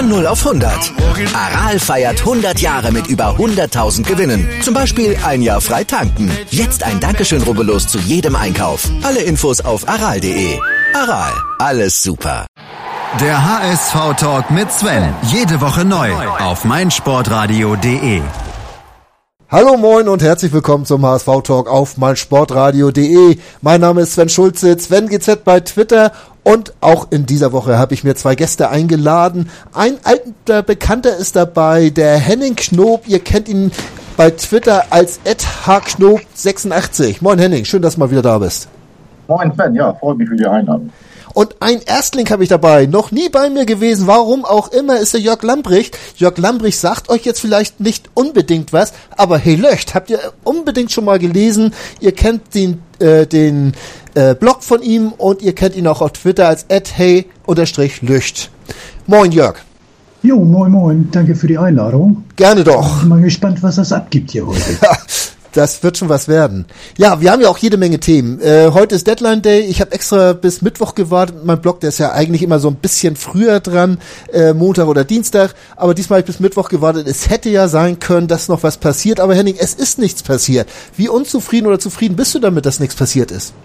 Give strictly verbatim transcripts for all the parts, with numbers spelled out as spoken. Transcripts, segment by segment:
Von null auf hundert. Aral feiert hundert Jahre mit über hunderttausend Gewinnen. Zum Beispiel ein Jahr frei tanken. Jetzt ein Dankeschön, rubbellos zu jedem Einkauf. Alle Infos auf aral punkt de. Aral, alles super. Der H S V-Talk mit Sven. Jede Woche neu auf meinsportradio punkt de. Hallo, moin und herzlich willkommen zum H S V-Talk auf meinsportradio punkt de. Mein Name ist Sven Schulze, Sven G Z bei Twitter. Und auch in dieser Woche habe ich mir zwei Gäste eingeladen. Ein alter Bekannter ist dabei, der Henning Knob. Ihr kennt ihn bei Twitter als at h knob sechsundachtzig. Moin Henning, schön, dass du mal wieder da bist. Moin Sven, ja, freut mich für die Einladung. Und ein Erstling habe ich dabei, noch nie bei mir gewesen, warum auch immer, ist der Jörg Lambricht. Jörg Lambricht sagt euch jetzt vielleicht nicht unbedingt was, aber hey Löcht, habt ihr unbedingt schon mal gelesen. Ihr kennt den, äh, den äh, Blog von ihm und ihr kennt ihn auch auf Twitter als at hey Löcht. Moin Jörg. Jo, moin moin, danke für die Einladung. Gerne doch. Ich bin mal gespannt, was das abgibt hier heute. Das wird schon was werden. Ja, wir haben ja auch jede Menge Themen. Äh, heute ist Deadline Day. Ich habe extra bis Mittwoch gewartet. Mein Blog, der ist ja eigentlich immer so ein bisschen früher dran, äh, Montag oder Dienstag. Aber diesmal habe ich bis Mittwoch gewartet. Es hätte ja sein können, dass noch was passiert. Aber Henning, es ist nichts passiert. Wie unzufrieden oder zufrieden bist du damit, dass nichts passiert ist?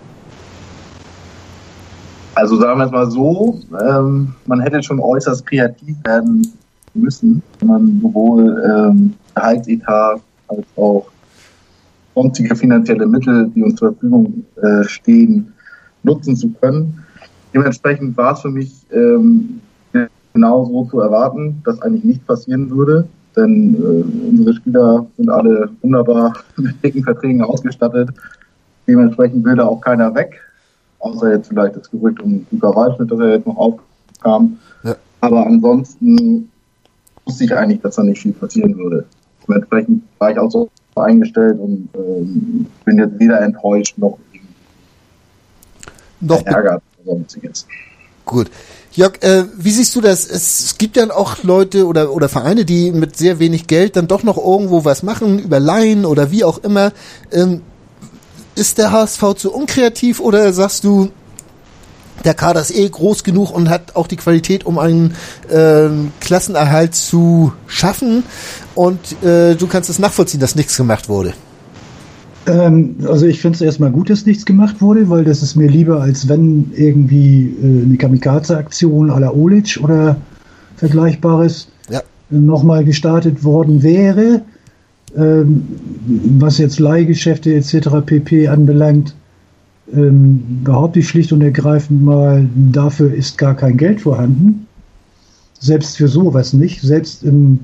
Also sagen wir es mal so, ähm, man hätte schon äußerst kreativ werden müssen, wenn man sowohl ähm, Gehaltsetat als auch sonstige finanzielle Mittel, die uns zur Verfügung äh, stehen, nutzen zu können. Dementsprechend war es für mich ähm, genau so zu erwarten, dass eigentlich nichts passieren würde, denn äh, unsere Spieler sind alle wunderbar mit dicken Verträgen ausgestattet. Dementsprechend will da auch keiner weg, außer jetzt vielleicht das Gerücht um Luka Waldschmidt, dass er jetzt noch aufkam. Ja. Aber ansonsten wusste ich eigentlich, dass da nicht viel passieren würde. Dementsprechend war ich auch so eingestellt und ähm, bin jetzt weder enttäuscht noch, noch ärgert oder sonstiges. Gut. Jörg, äh, wie siehst du das? Es, es gibt ja auch Leute oder oder Vereine, die mit sehr wenig Geld dann doch noch irgendwo was machen, über Leihen oder wie auch immer. Ähm, ist der H S V zu unkreativ oder sagst du, der Kader ist eh groß genug und hat auch die Qualität, um einen äh, Klassenerhalt zu schaffen und äh, du kannst es nachvollziehen, dass nichts gemacht wurde? Ähm, also ich finde es erstmal gut, dass nichts gemacht wurde, weil das ist mir lieber, als wenn irgendwie äh, eine Kamikaze-Aktion à la Olic oder Vergleichbares ja. nochmal gestartet worden wäre. Ähm, was jetzt Leihgeschäfte et cetera pp. Anbelangt, Ähm, behaupte ich schlicht und ergreifend mal, dafür ist gar kein Geld vorhanden. Selbst für sowas nicht. Selbst im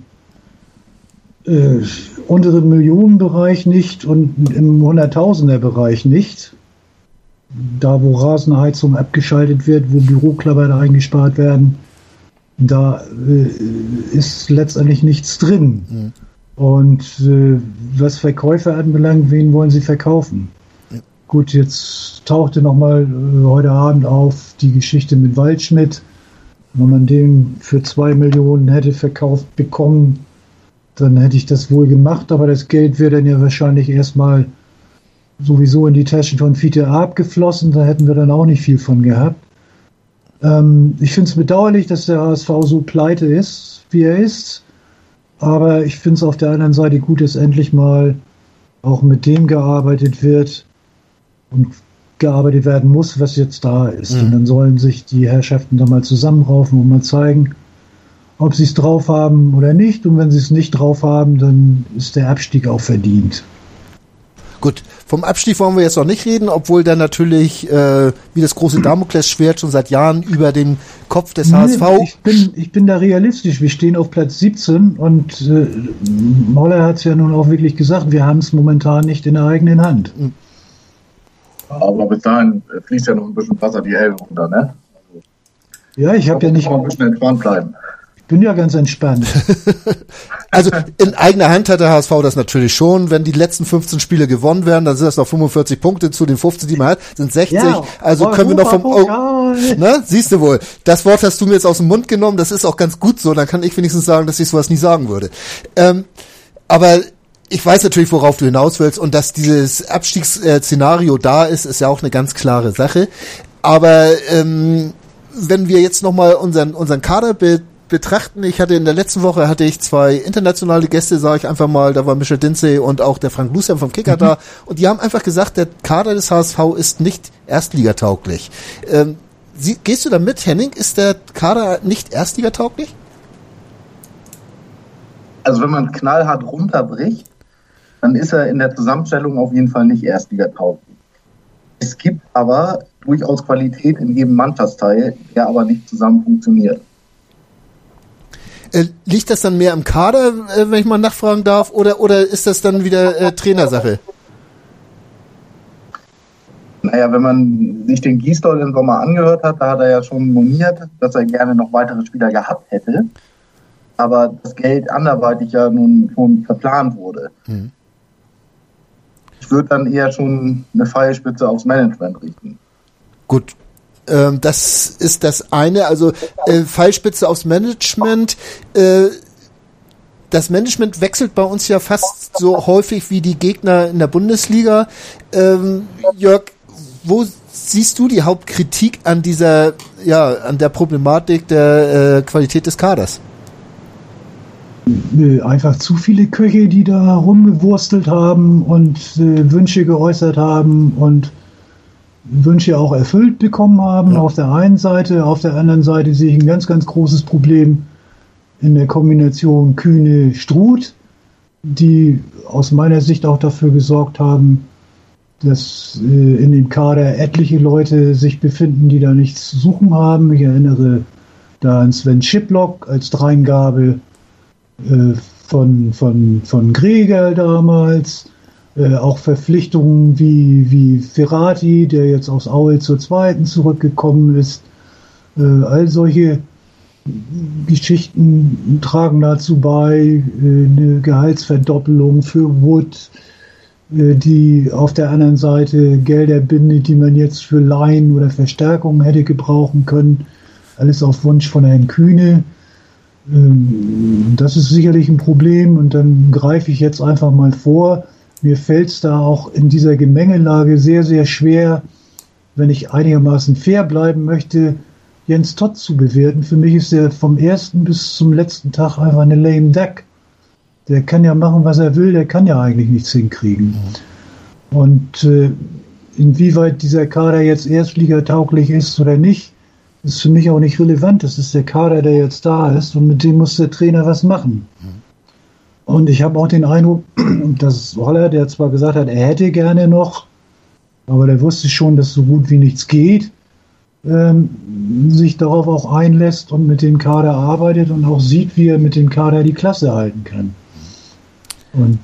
äh, unteren Millionenbereich nicht und im Hunderttausender-Bereich nicht. Da, wo Rasenheizung abgeschaltet wird, wo Büroklappern eingespart werden, da äh, ist letztendlich nichts drin. Mhm. Und äh, was Verkäufer anbelangt, wen wollen sie verkaufen? Gut, jetzt tauchte nochmal äh, heute Abend auf die Geschichte mit Waldschmidt. Wenn man den für zwei Millionen hätte verkauft bekommen, dann hätte ich das wohl gemacht, aber das Geld wäre dann ja wahrscheinlich erstmal sowieso in die Taschen von Fiete Arp geflossen, da hätten wir dann auch nicht viel von gehabt. Ähm, ich finde es bedauerlich, dass der H S V so pleite ist, wie er ist, aber ich finde es auf der anderen Seite gut, dass endlich mal auch mit dem gearbeitet wird, und gearbeitet werden muss, was jetzt da ist. Mhm. Und dann sollen sich die Herrschaften da mal zusammenraufen und mal zeigen, ob sie es drauf haben oder nicht. Und wenn sie es nicht drauf haben, dann ist der Abstieg auch verdient. Gut, vom Abstieg wollen wir jetzt noch nicht reden, obwohl dann natürlich äh, wie das große Damoklesschwert schon seit Jahren über dem Kopf des nee, H S V... Ich bin, ich bin da realistisch. Wir stehen auf Platz siebzehn und äh, Moller hat es ja nun auch wirklich gesagt, wir haben es momentan nicht in der eigenen Hand. Mhm. Aber bis dahin fließt ja noch ein bisschen Wasser die Elbe runter, ne? Also, ja, ich habe ja nicht... ein bisschen entspannt bleiben. Ich bin ja ganz entspannt. Also in eigener Hand hat der H S V das natürlich schon. Wenn die letzten fünfzehn Spiele gewonnen werden, dann sind das noch fünfundvierzig Punkte zu den fünfzehn, die man hat, sind sechzig. Ja, also können wir noch vom... Oh, ne? Siehst du wohl. Das Wort hast du mir jetzt aus dem Mund genommen. Das ist auch ganz gut so. Dann kann ich wenigstens sagen, dass ich sowas nie sagen würde. Ähm, aber... Ich weiß natürlich, worauf du hinaus willst, und dass dieses Abstiegsszenario da ist, ist ja auch eine ganz klare Sache. Aber ähm, wenn wir jetzt nochmal unseren unseren Kader be- betrachten. Ich hatte in der letzten Woche hatte ich zwei internationale Gäste, sage ich einfach mal, da war Michel Dinzey und auch der Frank Lusam vom Kicker mhm. da, und die haben einfach gesagt, der Kader des H S V ist nicht erstligatauglich. Ähm, Sie, gehst du da mit, Henning? Ist der Kader nicht erstligatauglich? Also wenn man knallhart runterbricht, dann ist er in der Zusammenstellung auf jeden Fall nicht erstligatauglich. Es gibt aber durchaus Qualität in jedem Mannschaftsteil, der aber nicht zusammen funktioniert. Äh, liegt das dann mehr am Kader, äh, wenn ich mal nachfragen darf, oder, oder ist das dann wieder äh, Trainersache? Naja, wenn man sich den Gisdol im Sommer angehört hat, da hat er ja schon moniert, dass er gerne noch weitere Spieler gehabt hätte, aber das Geld anderweitig ja nun schon verplant wurde. Mhm. Ich würde dann eher schon eine Pfeilspitze aufs Management richten. Gut, ähm, das ist das eine, also äh, Pfeilspitze aufs Management. Äh, das Management wechselt bei uns ja fast so häufig wie die Gegner in der Bundesliga. Ähm, Jörg, wo siehst du die Hauptkritik an dieser, ja, an der Problematik der äh, Qualität des Kaders? Einfach zu viele Köche, die da rumgewurstelt haben und äh, Wünsche geäußert haben und Wünsche auch erfüllt bekommen haben. Ja. Auf der einen Seite, auf der anderen Seite sehe ich ein ganz, ganz großes Problem in der Kombination Kühne-Struth, die aus meiner Sicht auch dafür gesorgt haben, dass äh, in dem Kader etliche Leute sich befinden, die da nichts zu suchen haben. Ich erinnere da an Sven Schiplock als Dreingabe äh, von, von, von Gregerl damals. Äh, auch Verpflichtungen wie, wie Ferrati, der jetzt aus Aue zur zweiten zurückgekommen ist. Äh, all solche Geschichten tragen dazu bei, äh, eine Gehaltsverdoppelung für Wood, die auf der anderen Seite Gelder bindet, die man jetzt für Laien oder Verstärkungen hätte gebrauchen können. Alles auf Wunsch von Herrn Kühne. Das ist sicherlich ein Problem, und dann greife ich jetzt einfach mal vor. Mir fällt es da auch in dieser Gemengelage sehr, sehr schwer, wenn ich einigermaßen fair bleiben möchte, Jens Todt zu bewerten. Für mich ist er vom ersten bis zum letzten Tag einfach eine lame duck. Der kann ja machen, was er will, der kann ja eigentlich nichts hinkriegen. Mhm. Und äh, inwieweit dieser Kader jetzt erstligatauglich ist oder nicht, ist für mich auch nicht relevant. Das ist der Kader, der jetzt da ist, und mit dem muss der Trainer was machen. Mhm. Und ich habe auch den Eindruck, dass Holler, der zwar gesagt hat, er hätte gerne noch, aber der wusste schon, dass so gut wie nichts geht, ähm, sich darauf auch einlässt und mit dem Kader arbeitet und auch sieht, wie er mit dem Kader die Klasse halten kann. Und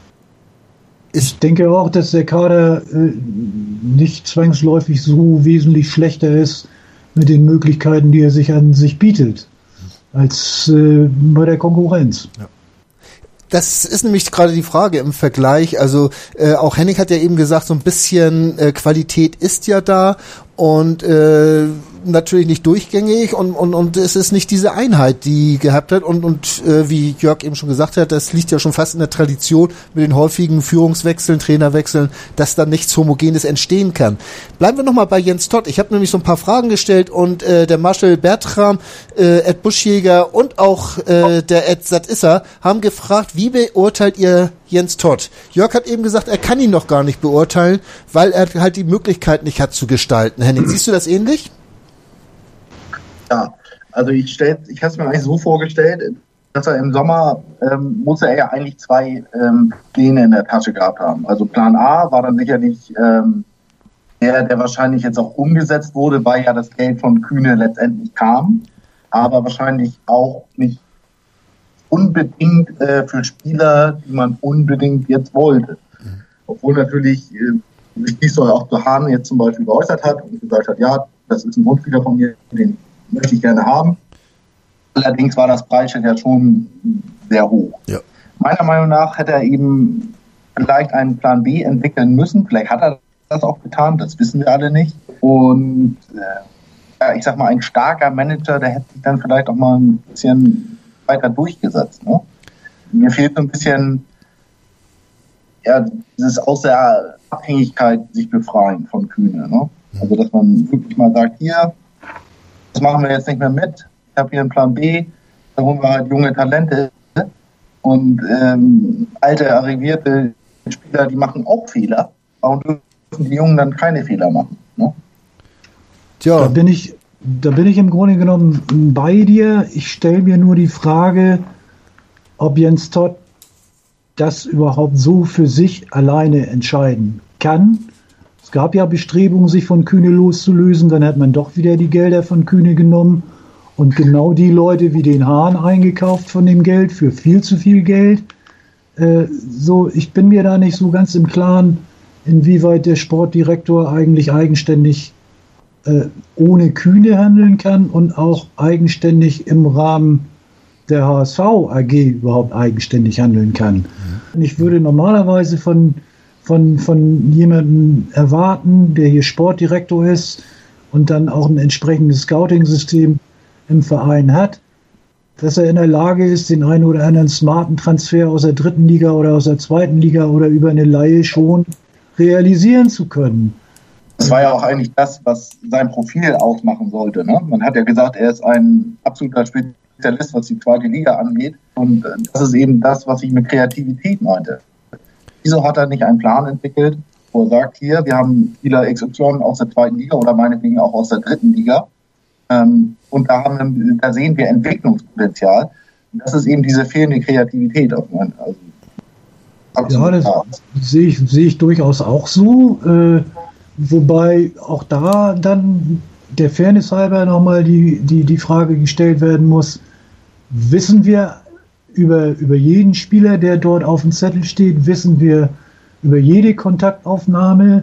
ich denke auch, dass der Kader äh, nicht zwangsläufig so wesentlich schlechter ist mit den Möglichkeiten, die er sich an sich bietet, als äh, bei der Konkurrenz. Ja. Das ist nämlich gerade die Frage im Vergleich. Also äh, auch Henning hat ja eben gesagt, so ein bisschen äh, Qualität ist ja da, und äh, natürlich nicht durchgängig, und, und, und es ist nicht diese Einheit, die gehabt hat, und, und äh, wie Jörg eben schon gesagt hat, das liegt ja schon fast in der Tradition mit den häufigen Führungswechseln, Trainerwechseln, dass da nichts Homogenes entstehen kann. Bleiben wir nochmal bei Jens Todt. Ich habe nämlich so ein paar Fragen gestellt, und äh, der Marcel Bertram, äh, Ed Buschjäger und auch äh, der Ed Satissa haben gefragt, wie beurteilt ihr Jens Todt? Jörg hat eben gesagt, er kann ihn noch gar nicht beurteilen, weil er halt die Möglichkeit nicht hat zu gestalten. Henning, siehst du das ähnlich? Ja, also ich stell, ich habe es mir eigentlich so vorgestellt, dass er im Sommer, ähm, muss er ja eigentlich zwei ähm, Pläne in der Tasche gehabt haben. Also Plan A war dann sicherlich ähm, der, der wahrscheinlich jetzt auch umgesetzt wurde, weil ja das Geld von Kühne letztendlich kam, aber wahrscheinlich auch nicht unbedingt äh, für Spieler, die man unbedingt jetzt wollte. Mhm. Obwohl natürlich äh, sich Gisdol auch zu Hahn jetzt zum Beispiel geäußert hat und gesagt hat, ja, das ist ein Wunschspieler von mir, den möchte ich gerne haben. Allerdings war das Preisschild ja schon sehr hoch. Ja. Meiner Meinung nach hätte er eben vielleicht einen Plan B entwickeln müssen. Vielleicht hat er das auch getan, das wissen wir alle nicht. Und äh, ja, ich sag mal, ein starker Manager, der hätte sich dann vielleicht auch mal ein bisschen weiter durchgesetzt. Ne? Mir fehlt so ein bisschen ja, dieses aus der Abhängigkeit sich befreien von Kühne. Ne? Also, dass man wirklich mal sagt, hier, das machen wir jetzt nicht mehr mit. Ich habe hier einen Plan B. da holen wir halt junge Talente und ähm, alte, arrivierte Spieler, die machen auch Fehler. Warum dürfen die Jungen dann keine Fehler machen? Ne? Tja. Da bin ich, da bin ich im Grunde genommen bei dir. Ich stelle mir nur die Frage, ob Jens Todt das überhaupt so für sich alleine entscheiden kann. Es gab ja Bestrebungen, sich von Kühne loszulösen, dann hat man doch wieder die Gelder von Kühne genommen und genau die Leute wie den Hahn eingekauft von dem Geld für viel zu viel Geld. Äh, so, ich bin mir da nicht so ganz im Klaren, inwieweit der Sportdirektor eigentlich eigenständig äh, ohne Kühne handeln kann und auch eigenständig im Rahmen der H S V A G überhaupt eigenständig handeln kann. Und ich würde normalerweise von, von, von jemandem erwarten, der hier Sportdirektor ist und dann auch ein entsprechendes Scouting-System im Verein hat, dass er in der Lage ist, den einen oder anderen smarten Transfer aus der dritten Liga oder aus der zweiten Liga oder über eine Leihe schon realisieren zu können. Das war ja auch eigentlich das, was sein Profil ausmachen sollte. Ne? Man hat ja gesagt, er ist ein absoluter Spezialist, was die zweite Liga angeht. Und das ist eben das, was ich mit Kreativität meinte. Wieso hat er nicht einen Plan entwickelt, wo er sagt, hier, wir haben Spieler X Y aus der zweiten Liga oder meinetwegen auch aus der dritten Liga. Ähm, und da, haben wir, da sehen wir Entwicklungspotenzial. Und das ist eben diese fehlende Kreativität. Auf mein, also, ja, das sehe ich, sehe ich durchaus auch so. Äh, wobei auch da dann der Fairness halber nochmal die, die, die Frage gestellt werden muss, wissen wir über, über jeden Spieler, der dort auf dem Zettel steht, wissen wir über jede Kontaktaufnahme,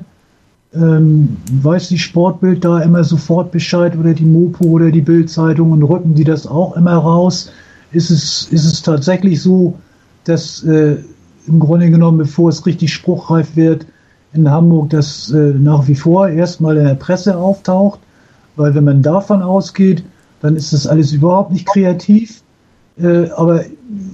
ähm, weiß die Sportbild da immer sofort Bescheid oder die Mopo oder die Bild-Zeitung und rücken die das auch immer raus? Ist es, ist es tatsächlich so, dass äh, im Grunde genommen, bevor es richtig spruchreif wird, in Hamburg das äh, nach wie vor erstmal in der Presse auftaucht? Weil wenn man davon ausgeht, dann ist das alles überhaupt nicht kreativ. Äh, aber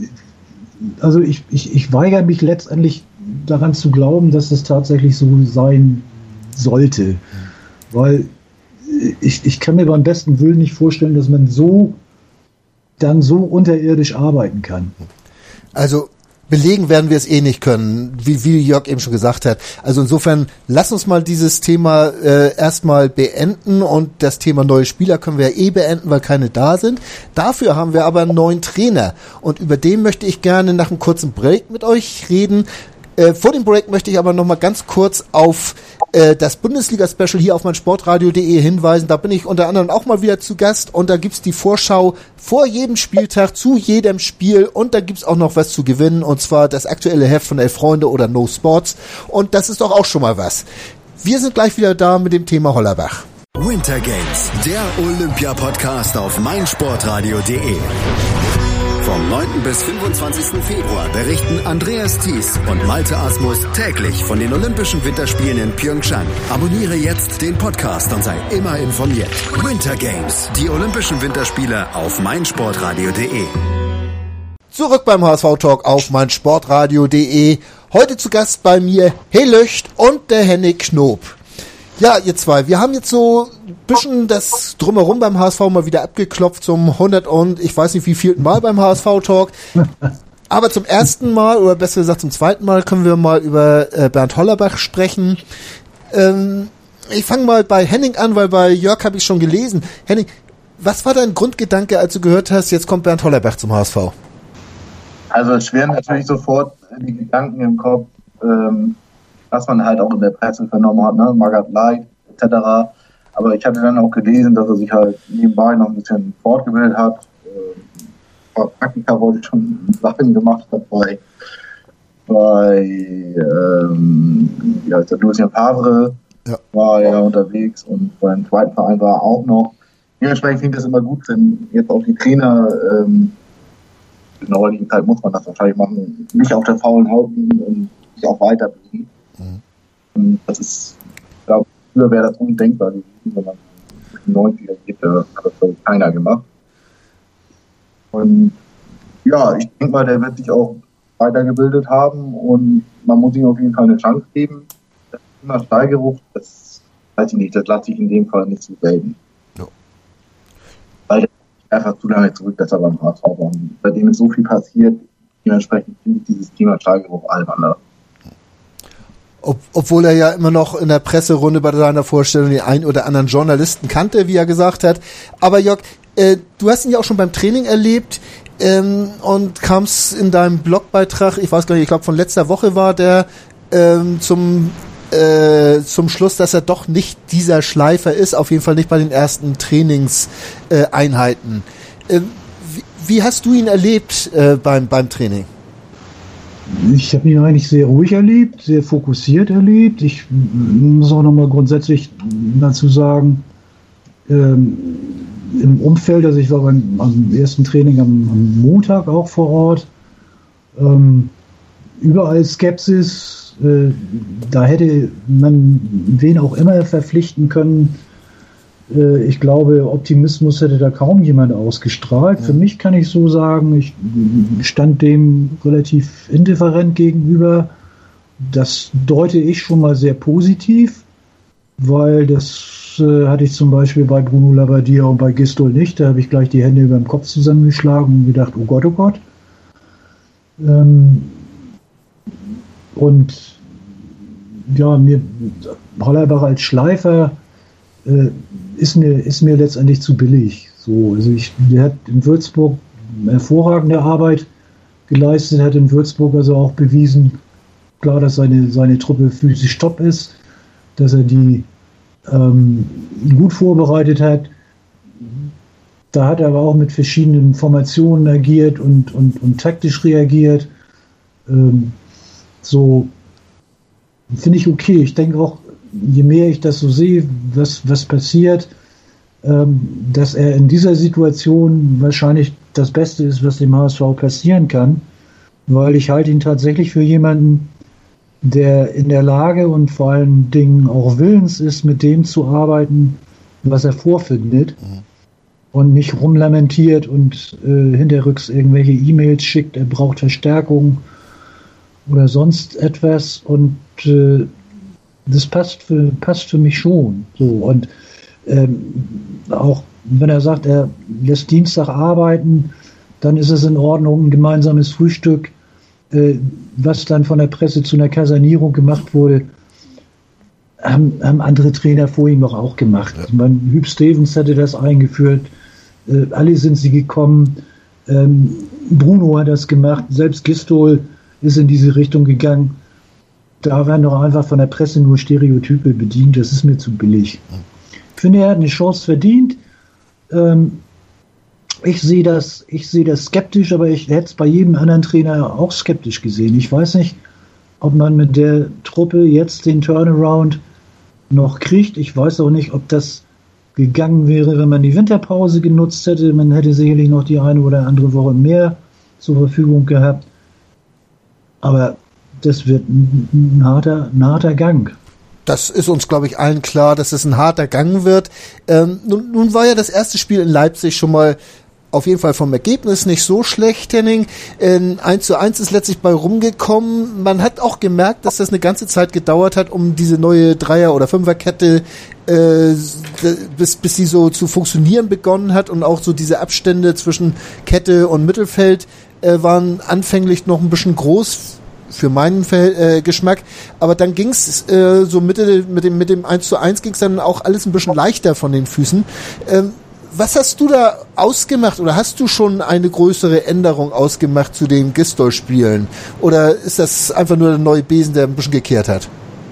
also ich, ich, ich weigere mich letztendlich daran zu glauben, dass das tatsächlich so sein sollte. Weil ich, ich kann mir beim besten Willen nicht vorstellen, dass man so dann so unterirdisch arbeiten kann. Also belegen werden wir es eh nicht können, wie, wie Jörg eben schon gesagt hat. Also insofern, lass uns mal dieses Thema äh, erstmal beenden und das Thema neue Spieler können wir ja eh beenden, weil keine da sind. Dafür haben wir aber einen neuen Trainer und über den möchte ich gerne nach einem kurzen Break mit euch reden. Äh, vor dem Break möchte ich aber noch mal ganz kurz auf äh, das Bundesliga-Special hier auf meinsportradio punkt de hinweisen. Da bin ich unter anderem auch mal wieder zu Gast und da gibt's die Vorschau vor jedem Spieltag zu jedem Spiel und da gibt's auch noch was zu gewinnen und zwar das aktuelle Heft von Elf Freunde oder No Sports und das ist doch auch schon mal was. Wir sind gleich wieder da mit dem Thema Hollerbach. Winter Games, der Olympia-Podcast auf meinsportradio punkt de. Vom neunten bis fünfundzwanzigsten Februar berichten Andreas Thies und Malte Asmus täglich von den Olympischen Winterspielen in Pyeongchang. Abonniere jetzt den Podcast und sei immer informiert. Winter Games, die Olympischen Winterspiele auf meinsportradio punkt de. Zurück beim H S V-Talk auf meinsportradio punkt de. Heute zu Gast bei mir Helöcht und der Henning Knob. Ja, ihr zwei, wir haben jetzt so ein bisschen das Drumherum beim H S V mal wieder abgeklopft zum hundert und ich weiß nicht wie vielten Mal beim H S V-Talk. Aber zum ersten Mal, oder besser gesagt zum zweiten Mal, können wir mal über äh, Bernd Hollerbach sprechen. Ähm, ich fange mal bei Henning an, weil bei Jörg habe ich schon gelesen. Henning, was war dein Grundgedanke, als du gehört hast, jetzt kommt Bernd Hollerbach zum H S V? Also es schweren natürlich sofort die Gedanken im Kopf, ähm, was man halt auch in der Presse vernommen hat, ne, Magath Light et cetera. Aber ich hatte dann auch gelesen, dass er sich halt nebenbei noch ein bisschen fortgebildet hat. Äh, Praktika wollte ich schon Sachen gemacht hat bei, bei ähm, ja, der Lucien Favre ja. war er unterwegs und beim zweiten Verein war er auch noch. Dementsprechend finde ich das immer gut, wenn jetzt auch die Trainer ähm, in der heutigen Zeit muss man das wahrscheinlich machen, nicht auf der faulen Haut liegen und sich auch weiterbilden. Mhm. Das ist, ich glaube, früher wäre das undenkbar gewesen, wenn man in den neunziger geht, da hat das, glaube ich, keiner gemacht. Und ja, ich denke mal, der wird sich auch weitergebildet haben und man muss ihm auf jeden Fall eine Chance geben. Das Thema Steigerung, das weiß ich nicht, das lasse ich in dem Fall nicht so gelten. Ja. Weil der einfach zu lange zurück, dass er beim H S V war. Bei dem ist so viel passiert, dementsprechend finde ich dieses Thema Schlageruch albern. Ob, obwohl er ja immer noch in der Presserunde bei seiner Vorstellung den einen oder anderen Journalisten kannte, wie er gesagt hat. Aber Jörg, äh, du hast ihn ja auch schon beim Training erlebt ähm, und kamst in deinem Blogbeitrag, ich weiß gar nicht, ich glaube von letzter Woche war der, ähm, zum äh, zum Schluss, dass er doch nicht dieser Schleifer ist, auf jeden Fall nicht bei den ersten Trainingseinheiten. Äh, äh, wie, wie hast du ihn erlebt äh, beim beim Training? Ich habe ihn eigentlich sehr ruhig erlebt, sehr fokussiert erlebt. Ich muss auch nochmal grundsätzlich dazu sagen, ähm, im Umfeld, also ich war beim, beim ersten Training am, am Montag auch vor Ort, ähm, überall Skepsis, äh, da hätte man wen auch immer verpflichten können. Äh, ich glaube, Optimismus hätte da kaum jemand ausgestrahlt. Ja. Für mich kann ich so sagen, ich stand dem relativ indifferent gegenüber. Das deute ich schon mal sehr positiv, weil das äh, hatte ich zum Beispiel bei Bruno Labbadia und bei Gistol nicht. Da habe ich gleich die Hände über dem Kopf zusammengeschlagen und gedacht, oh Gott, oh Gott. Ähm, und ja, mir Hollerbach als Schleifer äh, ist mir, ist mir letztendlich zu billig. So, also ich, der hat in Würzburg hervorragende Arbeit geleistet, hat in Würzburg also auch bewiesen, klar, dass seine, seine Truppe physisch top ist, dass er die ähm, gut vorbereitet hat. Da hat er aber auch mit verschiedenen Formationen agiert und, und, und taktisch reagiert. Ähm, so finde ich okay. Ich denke auch, je mehr ich das so sehe, was, was passiert, ähm, dass er in dieser Situation wahrscheinlich das Beste ist, was dem H S V passieren kann, weil ich halte ihn tatsächlich für jemanden, der in der Lage und vor allen Dingen auch willens ist, mit dem zu arbeiten, was er vorfindet, mhm. und nicht rumlamentiert und äh, hinterrücks irgendwelche E-Mails schickt, er braucht Verstärkung oder sonst etwas, und äh, das passt für, passt für mich schon. So, und ähm, auch wenn er sagt, er lässt Dienstag arbeiten, dann ist es in Ordnung, ein gemeinsames Frühstück, äh, was dann von der Presse zu einer Kasernierung gemacht wurde, haben, haben andere Trainer vor ihm auch gemacht. Ja. Ich meine, Hüb Stevens hatte das eingeführt, äh, alle sind sie gekommen, ähm, Bruno hat das gemacht, selbst Gistol ist in diese Richtung gegangen. Da werden doch einfach von der Presse nur Stereotype bedient, das ist mir zu billig. Ich finde, er hat eine Chance verdient. Ähm, ich sehe das, ich sehe das skeptisch, aber ich hätte es bei jedem anderen Trainer auch skeptisch gesehen. Ich weiß nicht, ob man mit der Truppe jetzt den Turnaround noch kriegt. Ich weiß auch nicht, ob das gegangen wäre, wenn man die Winterpause genutzt hätte. Man hätte sicherlich noch die eine oder andere Woche mehr zur Verfügung gehabt. Aber das wird ein, ein, harter, ein harter Gang. Das ist uns, glaube ich, allen klar, dass es ein harter Gang wird. Ähm, nun, nun war ja das erste Spiel in Leipzig schon mal auf jeden Fall vom Ergebnis nicht so schlecht, Henning. Ähm, eins zu eins ist letztlich bei rumgekommen. Man hat auch gemerkt, dass das eine ganze Zeit gedauert hat, um diese neue Dreier- oder Fünferkette, äh, bis, bis sie so zu funktionieren begonnen hat, und auch so diese Abstände zwischen Kette und Mittelfeld äh, waren anfänglich noch ein bisschen groß für meinen Verhält- äh, Geschmack, aber dann ging's äh, so Mitte mit dem mit dem eins zu eins ging's dann auch alles ein bisschen leichter von den Füßen. Ähm, was hast du da ausgemacht, oder hast du schon eine größere Änderung ausgemacht zu den Gistol-Spielen, oder ist das einfach nur der neue Besen, der ein bisschen gekehrt hat?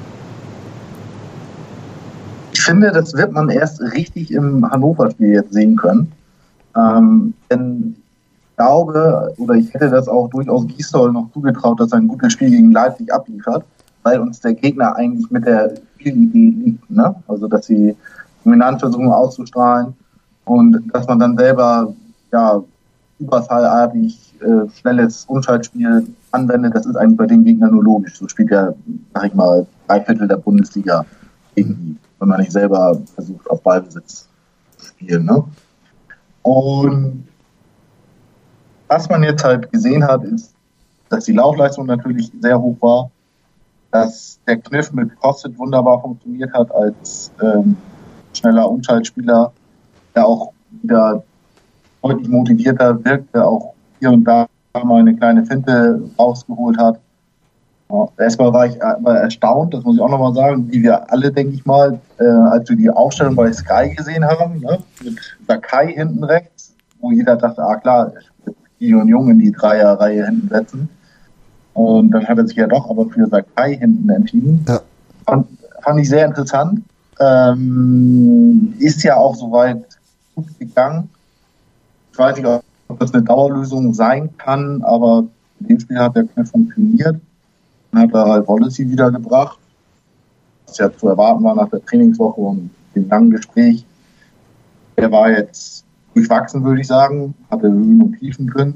Ich finde, das wird man erst richtig im Hannover-Spiel jetzt sehen können, ähm, denn ich glaube, oder ich hätte das auch durchaus Gisdol noch zugetraut, dass er ein gutes Spiel gegen Leipzig abliefert, weil uns der Gegner eigentlich mit der Spielidee liegt, ne? Also, dass sie dominant versuchen auszustrahlen und dass man dann selber, ja, überfallartig äh, schnelles Umschaltspiel anwendet, das ist eigentlich bei den Gegnern nur logisch. So spielt ja, sag ich mal, drei Viertel der Bundesliga irgendwie, wenn man nicht selber versucht, auf Ballbesitz zu spielen, ne? Und was man jetzt halt gesehen hat, ist, dass die Laufleistung natürlich sehr hoch war, dass der Kniff mit Kostic wunderbar funktioniert hat als ähm, schneller Umschaltspieler, der auch wieder deutlich motivierter wirkte, auch hier und da mal eine kleine Finte rausgeholt hat. Ja, erstmal war ich aber erstaunt, das muss ich auch nochmal sagen, wie wir alle, denke ich mal, äh, als wir die Aufstellung bei Sky gesehen haben, ne, mit Sakai hinten rechts, wo jeder dachte, ah klar, Gideon Jung in die Dreierreihe hinten setzen. Und dann hat er sich ja doch aber für Sakai hinten entschieden. Ja. Fand, fand ich sehr interessant. Ähm, ist ja auch soweit gut gegangen. Ich weiß nicht, ob das eine Dauerlösung sein kann, aber in dem Spiel hat der Kniff funktioniert. Dann hat er halt Wallacey wiedergebracht. Was ja zu erwarten war nach der Trainingswoche und dem langen Gespräch. Der war jetzt durchwachsen, würde ich sagen. Hatte Höhen und Tiefen drin.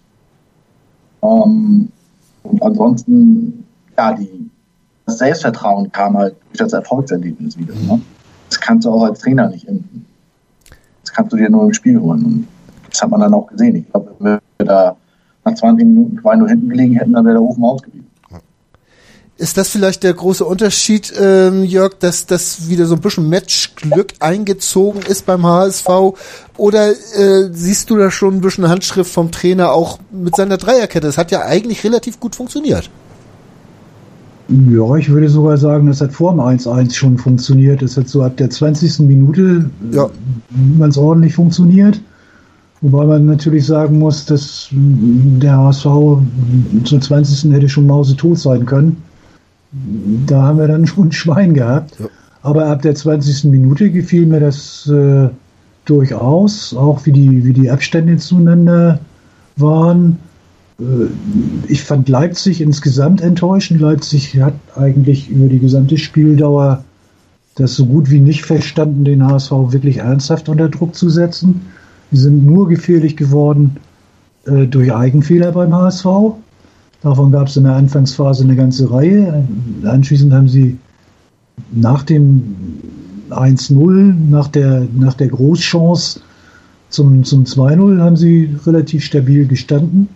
Ähm, und ansonsten, ja, die, das Selbstvertrauen kam halt durch das Erfolgserlebnis wieder. Ne? Das kannst du auch als Trainer nicht enden. Das kannst du dir nur im Spiel holen. Und das hat man dann auch gesehen. Ich glaube, wenn wir da nach zwanzig Minuten zwei null hinten gelegen hätten, dann wäre der Ofen ausgeblieben. Ist das vielleicht der große Unterschied, ähm, Jörg, dass das wieder so ein bisschen Matchglück eingezogen ist beim H S V? Oder äh, siehst du da schon ein bisschen Handschrift vom Trainer auch mit seiner Dreierkette? Das hat ja eigentlich relativ gut funktioniert. Ja, ich würde sogar sagen, das hat vor dem eins eins schon funktioniert. Das hat so ab der zwanzigsten Minute ja. ganz ordentlich funktioniert. Wobei man natürlich sagen muss, dass der H S V zur zwanzigsten hätte schon mausetot sein können. Da haben wir dann schon ein Schwein gehabt. Ja. Aber ab der zwanzigsten Minute gefiel mir das äh, durchaus, auch wie die, wie die Abstände zueinander waren. Äh, ich fand Leipzig insgesamt enttäuschend. Leipzig hat eigentlich über die gesamte Spieldauer das so gut wie nicht verstanden, den H S V wirklich ernsthaft unter Druck zu setzen. Die sind nur gefährlich geworden äh, durch Eigenfehler beim H S V. Davon gab es in der Anfangsphase eine ganze Reihe. Anschließend haben sie nach dem eins null, nach der, nach der Großchance zum, zum zwei null, haben sie relativ stabil gestanden.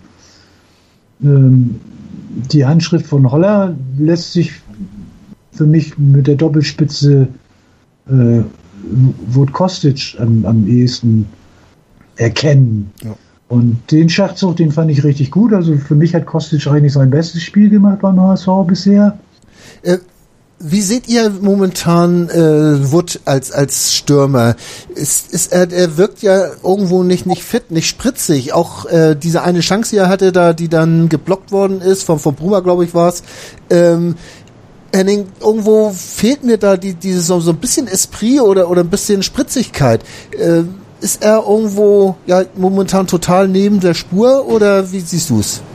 Ähm, die Handschrift von Holler lässt sich für mich mit der Doppelspitze äh, Vuk Kostic am, am ehesten erkennen. Ja. Und den Schachzug, den fand ich richtig gut. Also für mich hat Kostic eigentlich sein bestes Spiel gemacht beim H S V bisher. Äh, wie seht ihr momentan äh, Wood als als Stürmer? Ist, ist er, er wirkt ja irgendwo nicht nicht fit, nicht spritzig. Auch äh, diese eine Chance, die er hatte, da die dann geblockt worden ist, vom vom Bruma, glaube ich, war es. Ähm, Henning, irgendwo fehlt mir da die diese so, so ein bisschen Esprit oder oder ein bisschen Spritzigkeit. Äh, Ist er irgendwo ja momentan total neben der Spur oder wie siehst du es?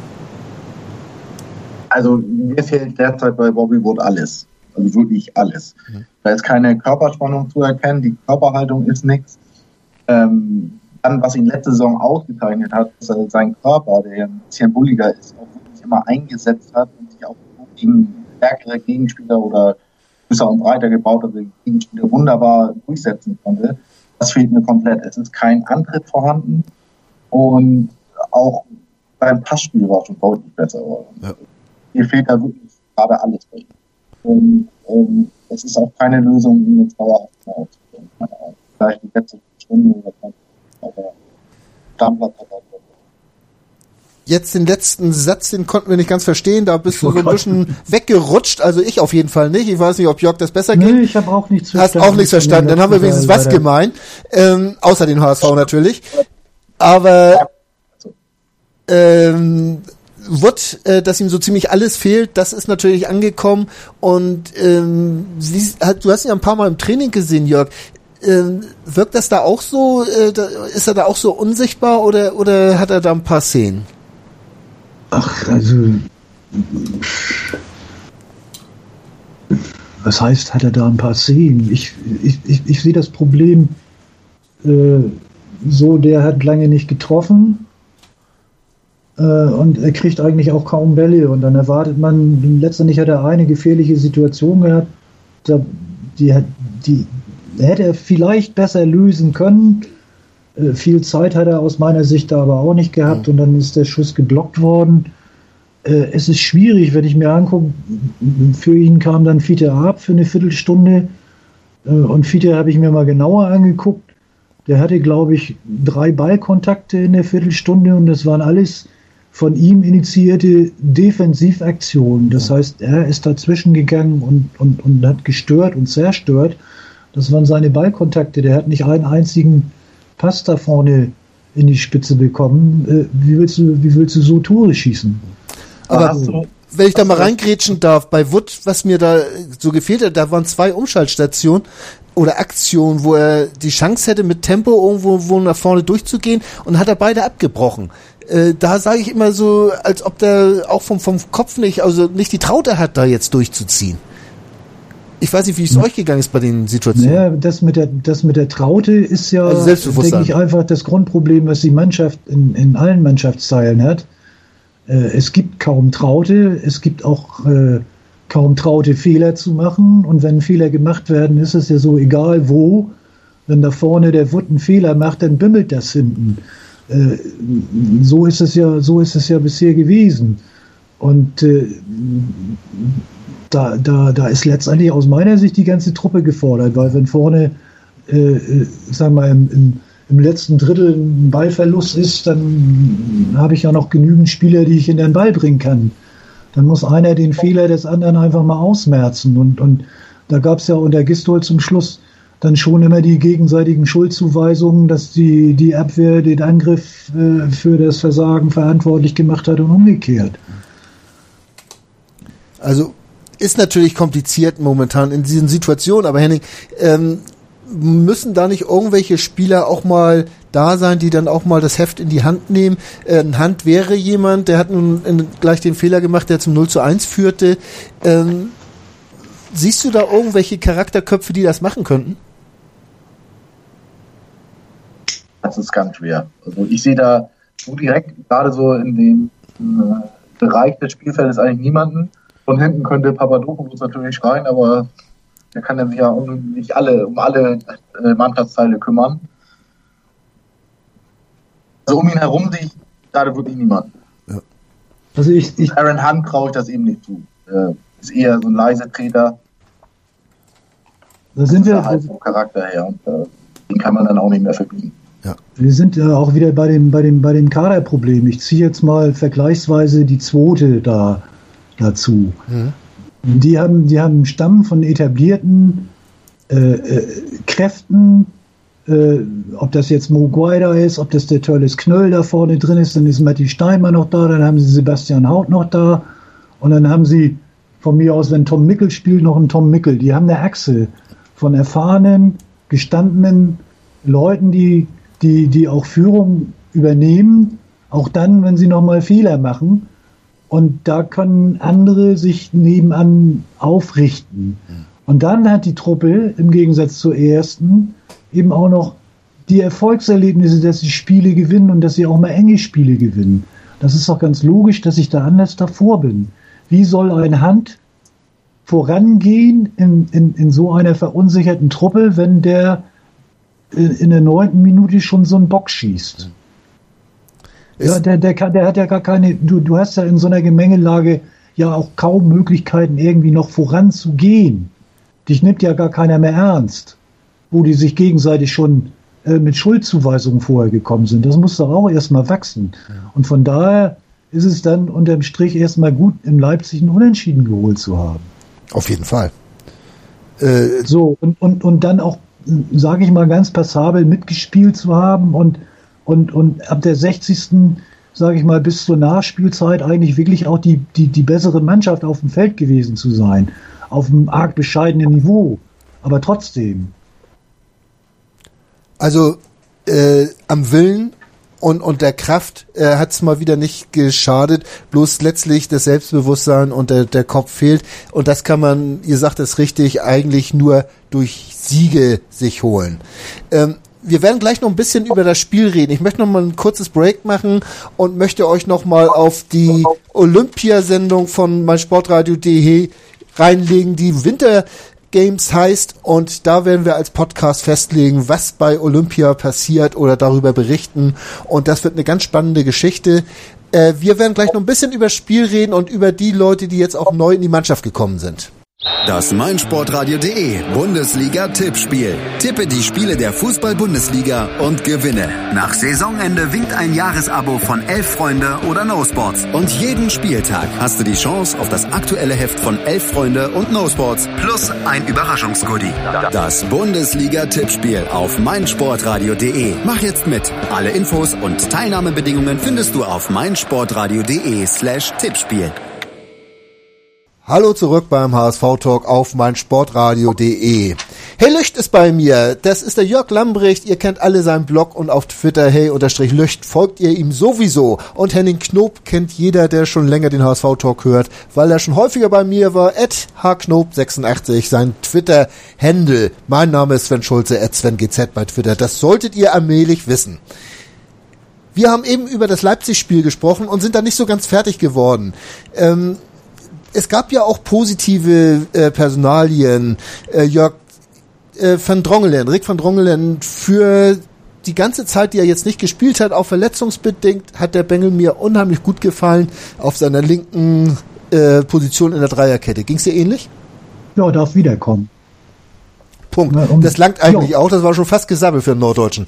Also mir fehlt derzeit bei Bobby Wood alles. Also wirklich alles. Mhm. Da ist keine Körperspannung zu erkennen, die Körperhaltung ist nichts. Ähm, dann, was ihn letzte Saison ausgezeichnet hat, ist also sein Körper, der ein bisschen bulliger ist, auch wirklich immer eingesetzt hat und sich auch gegen stärkere Gegenspieler oder größer und breiter gebaute Gegenspieler wunderbar durchsetzen konnte. Das fehlt mir komplett. Es ist kein Antritt vorhanden und auch beim Passspiel war es schon deutlich besser. Ja. Hier fehlt da wirklich gerade alles bei ihm. Und ähm, es ist auch keine Lösung, ihn jetzt dauerhaft aufzunehmen. Vielleicht die letzte Stunde oder so, aber Stammplatz hat er. Jetzt den letzten Satz, den konnten wir nicht ganz verstehen, da bist du so ein bisschen weggerutscht, also ich auf jeden Fall nicht, ich weiß nicht, ob Jörg das besser geht. Nee, ich habe auch nichts verstanden. Hast auch nichts verstanden, dann haben wir wenigstens was gemeint, ähm, außer den H S V natürlich, aber ähm, Wood, äh, dass ihm so ziemlich alles fehlt, das ist natürlich angekommen und ähm, wie, du hast ihn ja ein paar Mal im Training gesehen, Jörg. Ähm, wirkt das da auch so, äh, da, ist er da auch so unsichtbar oder, oder hat er da ein paar Szenen? Ach, also was heißt, hat er da ein paar Szenen? Ich, ich, ich, ich sehe das Problem äh, so, der hat lange nicht getroffen äh, und er kriegt eigentlich auch kaum Bälle und dann erwartet man, letztendlich hat er eine gefährliche Situation gehabt, da, die hat die hätte er vielleicht besser lösen können. Äh, viel Zeit hat er aus meiner Sicht da aber auch nicht gehabt und dann ist der Schuss geblockt worden. Äh, es ist schwierig, wenn ich mir angucke, für ihn kam dann Fiete Arp für eine Viertelstunde äh, und Fiete habe ich mir mal genauer angeguckt. Der hatte, glaube ich, drei Ballkontakte in der Viertelstunde und das waren alles von ihm initiierte Defensivaktionen. Das heißt, er ist dazwischen gegangen und, und, und hat gestört und zerstört. Das waren seine Ballkontakte. Der hat nicht einen einzigen Pass da vorne in die Spitze bekommen. Wie willst du, wie willst du so Tore schießen? Aber also, wenn ich da mal reingrätschen darf, bei Wood, was mir da so gefehlt hat, da waren zwei Umschaltstationen oder Aktionen, wo er die Chance hätte, mit Tempo irgendwo wo nach vorne durchzugehen und hat er beide abgebrochen. Äh, da sage ich immer so, als ob der auch vom, vom Kopf nicht, also nicht die Traute hat, da jetzt durchzuziehen. Ich weiß nicht, wie es ja. euch gegangen ist bei den Situationen. Ja, das mit der, das mit der Traute ist ja, also denke ich, einfach das Grundproblem, was die Mannschaft in, in allen Mannschaftsteilen hat. Äh, es gibt kaum Traute, es gibt auch äh, kaum Traute, Fehler zu machen. Und wenn Fehler gemacht werden, ist es ja so egal wo. Wenn da vorne der Wood einen Fehler macht, dann bimmelt das hinten. Äh, so ist es ja, so ist es ja bisher gewesen. Und äh, Da, da, da ist letztendlich aus meiner Sicht die ganze Truppe gefordert, weil wenn vorne, äh, sagen wir mal, im, im, im letzten Drittel ein Ballverlust ist, dann habe ich ja noch genügend Spieler, die ich in den Ball bringen kann. Dann muss einer den Fehler des anderen einfach mal ausmerzen. Und, und da gab es ja unter Gistol zum Schluss dann schon immer die gegenseitigen Schuldzuweisungen, dass die, die Abwehr den Angriff äh, für das Versagen verantwortlich gemacht hat und umgekehrt. Also ist natürlich kompliziert momentan in diesen Situationen, aber Henning, ähm, müssen da nicht irgendwelche Spieler auch mal da sein, die dann auch mal das Heft in die Hand nehmen? Äh, ein Hand wäre jemand, der hat nun in, gleich den Fehler gemacht, der zum null zu eins führte. Ähm, siehst du da irgendwelche Charakterköpfe, die das machen könnten? Das ist ganz schwer. Also ich sehe da so direkt, gerade so in dem äh, Bereich des Spielfeldes eigentlich niemanden. Von hinten könnte Papadopoulos natürlich schreien, aber der kann ja sich ja um nicht alle, um alle äh, Mannschaftsteile kümmern. Also um ihn herum sehe ich gerade wirklich niemanden. Ja. Also ich, ich Aaron Hunt traue ich das eben nicht zu. Äh, ist eher so ein leiser Treter. Da sind wir halt vom Charakter her und äh, den kann man dann auch nicht mehr verbieten. Ja. Wir sind ja auch wieder bei dem, bei dem, bei dem Kaderproblem. Ich ziehe jetzt mal vergleichsweise die zweite da dazu. Mhm. Die haben, die haben einen Stamm von etablierten äh, äh, Kräften, äh, ob das jetzt Mo Guaida ist, ob das der Törles Knöll da vorne drin ist, dann ist Matti Steinmann noch da, dann haben sie Sebastian Haut noch da und dann haben sie von mir aus, wenn Tom Mickel spielt, noch einen Tom Mickel. Die haben eine Achse von erfahrenen, gestandenen Leuten, die, die, die auch Führung übernehmen, auch dann, wenn sie nochmal Fehler machen. Und da können andere sich nebenan aufrichten. Und dann hat die Truppe im Gegensatz zur ersten eben auch noch die Erfolgserlebnisse, dass sie Spiele gewinnen und dass sie auch mal enge Spiele gewinnen. Das ist doch ganz logisch, dass ich da anders davor bin. Wie soll ein Hand vorangehen in, in, in so einer verunsicherten Truppe, wenn der in, in der neunten Minute schon so einen Bock schießt? Ja, der, der, kann, der hat ja gar keine, du, du hast ja in so einer Gemengelage ja auch kaum Möglichkeiten, irgendwie noch voranzugehen. Dich nimmt ja gar keiner mehr ernst, wo die sich gegenseitig schon äh, mit Schuldzuweisungen vorher gekommen sind. Das muss doch auch erstmal wachsen. Ja. Und von daher ist es dann unterm Strich erstmal gut, in Leipzig einen Unentschieden geholt zu haben. Auf jeden Fall. Äh, so, und, und, und dann auch, sage ich mal, ganz passabel mitgespielt zu haben und Und, und ab der sechzigsten sage ich mal, bis zur Nachspielzeit eigentlich wirklich auch die, die, die bessere Mannschaft auf dem Feld gewesen zu sein. Auf einem arg bescheidenen Niveau. Aber trotzdem. Also äh, am Willen und, und der Kraft äh, hat es mal wieder nicht geschadet. Bloß letztlich das Selbstbewusstsein und der, der Kopf fehlt. Und das kann man, ihr sagt es richtig, eigentlich nur durch Siege sich holen. Ähm, Wir werden gleich noch ein bisschen über das Spiel reden. Ich möchte noch mal ein kurzes Break machen und möchte euch noch mal auf die Olympiasendung von meinsportradio punkt de reinlegen, die Winter Games heißt, und da werden wir als Podcast festlegen, was bei Olympia passiert oder darüber berichten, und das wird eine ganz spannende Geschichte. Äh, wir werden gleich noch ein bisschen über das Spiel reden und über die Leute, die jetzt auch neu in die Mannschaft gekommen sind. Das meinsportradio.de Bundesliga-Tippspiel. Tippe die Spiele der Fußball-Bundesliga und gewinne. Nach Saisonende winkt ein Jahresabo von Elf Freunde oder No Sports. Und jeden Spieltag hast du die Chance auf das aktuelle Heft von Elf Freunde und No Sports plus ein Überraschungsgoodie. Das Bundesliga-Tippspiel auf meinsportradio.de. Mach jetzt mit. Alle Infos und Teilnahmebedingungen findest du auf meinsportradio.de slash Tippspiel. Hallo zurück beim H S V-Talk auf meinsportradio.de. Hey Lücht ist bei mir. Das ist der Jörg Lambrecht. Ihr kennt alle seinen Blog und auf Twitter hey-Lücht folgt ihr ihm sowieso. Und Henning Knob kennt jeder, der schon länger den H S V-Talk hört, weil er schon häufiger bei mir war. at h knob sechsundachtzig, sein Twitter-Handle. Mein Name ist Sven Schulze, at Sven G Z bei Twitter. Das solltet ihr allmählich wissen. Wir haben eben über das Leipzig-Spiel gesprochen und sind da nicht so ganz fertig geworden. Ähm, Es gab ja auch positive äh, Personalien. Äh, Jörg äh, van Drongelen, Rick van Drongelen, für die ganze Zeit, die er jetzt nicht gespielt hat, auch verletzungsbedingt, hat der Bengel mir unheimlich gut gefallen auf seiner linken äh, Position in der Dreierkette. Ging's dir ähnlich? Ja, darf wiederkommen. Punkt. Na, um, das langt eigentlich ja. auch, das war schon fast Gesabbel für den Norddeutschen.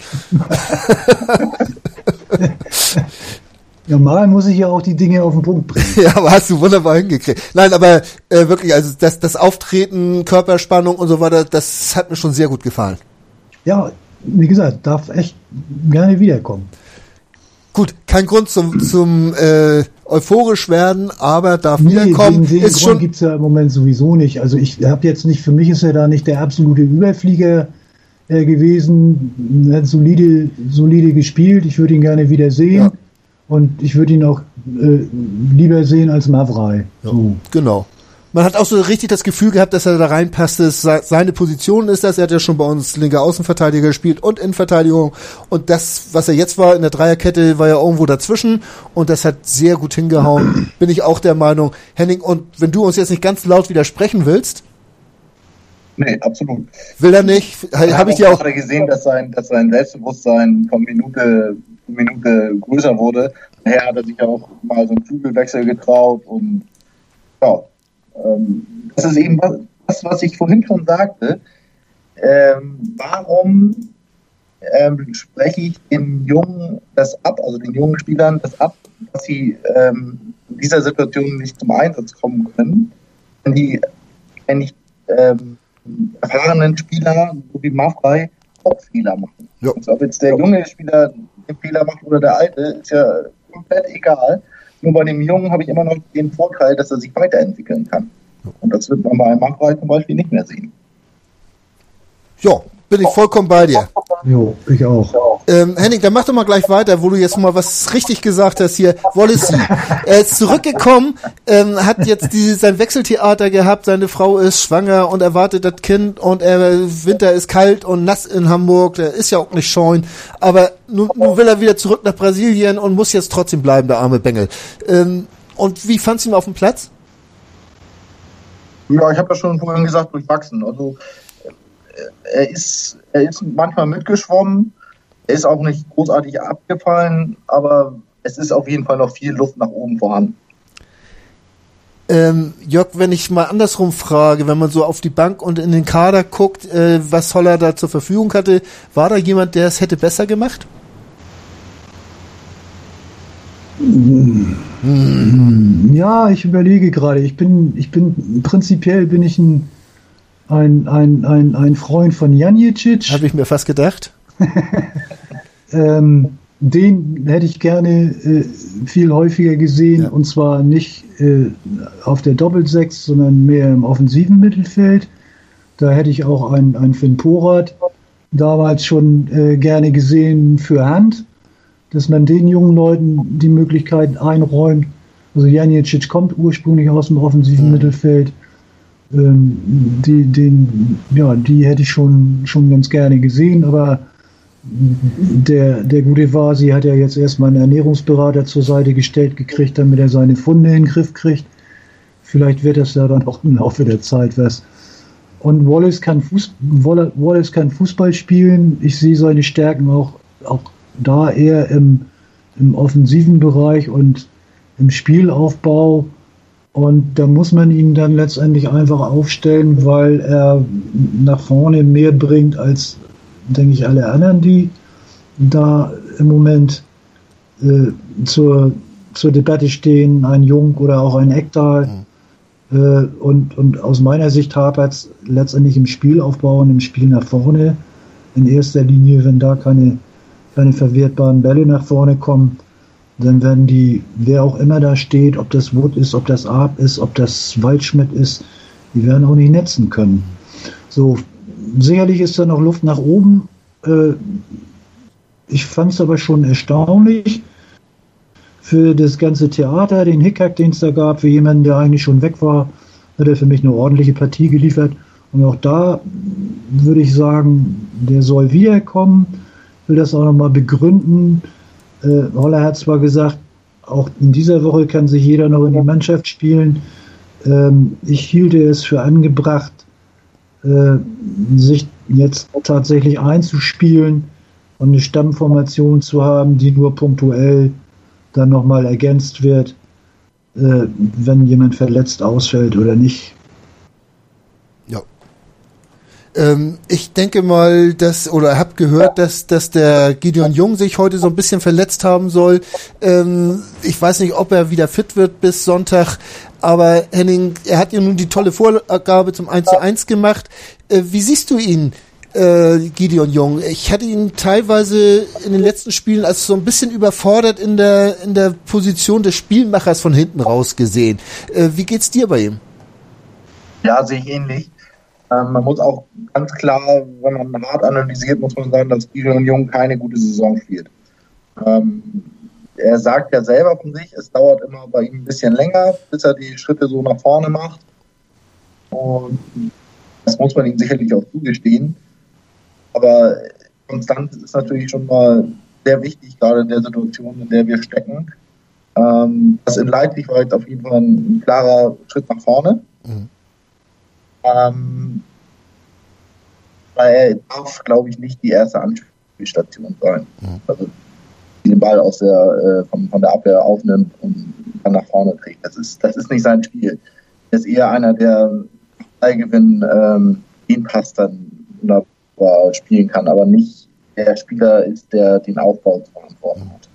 Ja, mal muss ich ja auch die Dinge auf den Punkt bringen. Ja, aber hast du wunderbar hingekriegt. Nein, aber äh, wirklich, also das, das Auftreten, Körperspannung und so weiter, das hat mir schon sehr gut gefallen. Ja, wie gesagt, darf echt gerne wiederkommen. Gut, kein Grund zum, zum äh, euphorisch werden, aber darf nee, wiederkommen. Den, den ist Grund schon gibt's ja im Moment sowieso nicht. Also ich habe jetzt nicht, für mich ist er da nicht der absolute Überflieger äh, gewesen. Er hat solide, solide gespielt. Ich würde ihn gerne wieder sehen. Ja. Und ich würde ihn auch äh, lieber sehen als Mavrei. Ja, so. Genau. Man hat auch so richtig das Gefühl gehabt, dass er da reinpasst. Seine Position ist das. Er hat ja schon bei uns linker Außenverteidiger gespielt und Innenverteidigung. Und das, was er jetzt war in der Dreierkette, war ja irgendwo dazwischen. Und das hat sehr gut hingehauen. Bin ich auch der Meinung. Henning, und wenn du uns jetzt nicht ganz laut widersprechen willst. Nee, absolut. Will er nicht? Habe ich dir auch gerade gesehen, dass sein, dass sein Selbstbewusstsein von Minute zu Minute größer wurde. Daher hat er sich ja auch mal so einen Flügelwechsel getraut und ja, ähm, das ist eben das, was ich vorhin schon sagte. Ähm, warum ähm, spreche ich den Jungen das ab, also den jungen Spielern das ab, dass sie ähm, in dieser Situation nicht zum Einsatz kommen können, wenn die, wenn ich ähm, erfahrenen Spieler, so wie Mavrei, auch Fehler machen. Ja. Also ob jetzt der junge Spieler den Fehler macht oder der alte, ist ja komplett egal. Nur bei dem Jungen habe ich immer noch den Vorteil, dass er sich weiterentwickeln kann. Und das wird man bei Mavrei zum Beispiel nicht mehr sehen. Ja, bin ich vollkommen bei dir. Jo, ich auch. Ähm, Henning, dann mach doch mal gleich weiter, wo du jetzt mal was richtig gesagt hast hier. Wallacey, er ist zurückgekommen, ähm, hat jetzt diese, sein Wechseltheater gehabt, seine Frau ist schwanger und erwartet das Kind und er, Winter ist kalt und nass in Hamburg, der ist ja auch nicht scheuen, aber nun, nun will er wieder zurück nach Brasilien und muss jetzt trotzdem bleiben, der arme Bengel. Ähm, und wie fandst du ihn auf dem Platz? Ja, ich habe ja schon vorhin gesagt, durchwachsen. Also er ist, er ist manchmal mitgeschwommen, er ist auch nicht großartig abgefallen, aber es ist auf jeden Fall noch viel Luft nach oben vorhanden. Ähm, Jörg, wenn ich mal andersrum frage, wenn man so auf die Bank und in den Kader guckt, äh, was Holler da zur Verfügung hatte, war da jemand, der es hätte besser gemacht? Ja, ich überlege gerade. Ich bin, ich bin, prinzipiell bin ich ein Ein, ein, ein, ein Freund von Janicic. Habe ich mir fast gedacht. ähm, den hätte ich gerne äh, viel häufiger gesehen, ja. Und zwar nicht äh, auf der Doppelsechs, sondern mehr im offensiven Mittelfeld. Da hätte ich auch einen, einen Finn Porat damals schon äh, gerne gesehen für Hand, dass man den jungen Leuten die Möglichkeiten einräumt. Also Janicic kommt ursprünglich aus dem offensiven mhm. Mittelfeld. Die, den, ja, die hätte ich schon, schon ganz gerne gesehen, aber der, der gute Vasi hat ja jetzt erstmal einen Ernährungsberater zur Seite gestellt gekriegt, damit er seine Funde in den Griff kriegt. Vielleicht wird das ja dann auch im Laufe der Zeit was. Und Wallace kann, Fuß, Wallace kann Fußball spielen. Ich sehe seine Stärken auch, auch da eher im, im offensiven Bereich und im Spielaufbau. Und da muss man ihn dann letztendlich einfach aufstellen, weil er nach vorne mehr bringt als, denke ich, alle anderen, die da im Moment äh, zur, zur Debatte stehen, ein Jung oder auch ein Ekdal. Mhm. Äh, und, und aus meiner Sicht hapert es letztendlich im Spielaufbau und im Spiel nach vorne. In erster Linie, wenn da keine, keine verwertbaren Bälle nach vorne kommen, dann werden die, wer auch immer da steht, ob das Wood ist, ob das Arp ist, ob das Waldschmidt ist, die werden auch nicht netzen können. So, sicherlich ist da noch Luft nach oben. Äh, ich fand es aber schon erstaunlich für das ganze Theater, den Hickhack, den es da gab, für jemanden, der eigentlich schon weg war, hat er für mich eine ordentliche Partie geliefert. Und auch da würde ich sagen, der soll wiederkommen, will das auch nochmal begründen. Äh, Holler hat zwar gesagt, auch in dieser Woche kann sich jeder noch in die Mannschaft spielen. Ähm, ich hielte es für angebracht, äh, sich jetzt tatsächlich einzuspielen und eine Stammformation zu haben, die nur punktuell dann nochmal ergänzt wird, äh, wenn jemand verletzt ausfällt oder nicht. Ähm, ich denke mal, dass, oder habe gehört, dass, dass der Gideon Jung sich heute so ein bisschen verletzt haben soll. Ähm, ich weiß nicht, ob er wieder fit wird bis Sonntag, aber Henning, er hat ja nun die tolle Vorgabe zum eins zu eins gemacht. Äh, wie siehst du ihn, äh, Gideon Jung? Ich hatte ihn teilweise in den letzten Spielen als so ein bisschen überfordert in der, in der Position des Spielmachers von hinten raus gesehen. Äh, wie geht's dir bei ihm? Ja, sehe ich ähnlich. Ähm, man muss auch ganz klar, wenn man hart analysiert, muss man sagen, dass Gideon Jung keine gute Saison spielt. Ähm, er sagt ja selber von sich, es dauert immer bei ihm ein bisschen länger, bis er die Schritte so nach vorne macht. Und das muss man ihm sicherlich auch zugestehen. Aber Konstanz ist natürlich schon mal sehr wichtig, gerade in der Situation, in der wir stecken. Ähm, das in Leipzig war jetzt auf jeden Fall ein klarer Schritt nach vorne. Mhm. Ähm, weil er darf, glaube ich, nicht die erste Anspielstation sein. Mhm. Also den Ball aus der, äh, von, von der Abwehr aufnimmt und dann nach vorne trägt. Das ist, das ist nicht sein Spiel. Er ist eher einer, der Ballgewinn ähm, den Pass dann wunderbar spielen kann, aber nicht der Spieler ist, der den Aufbau zu verantworten hat.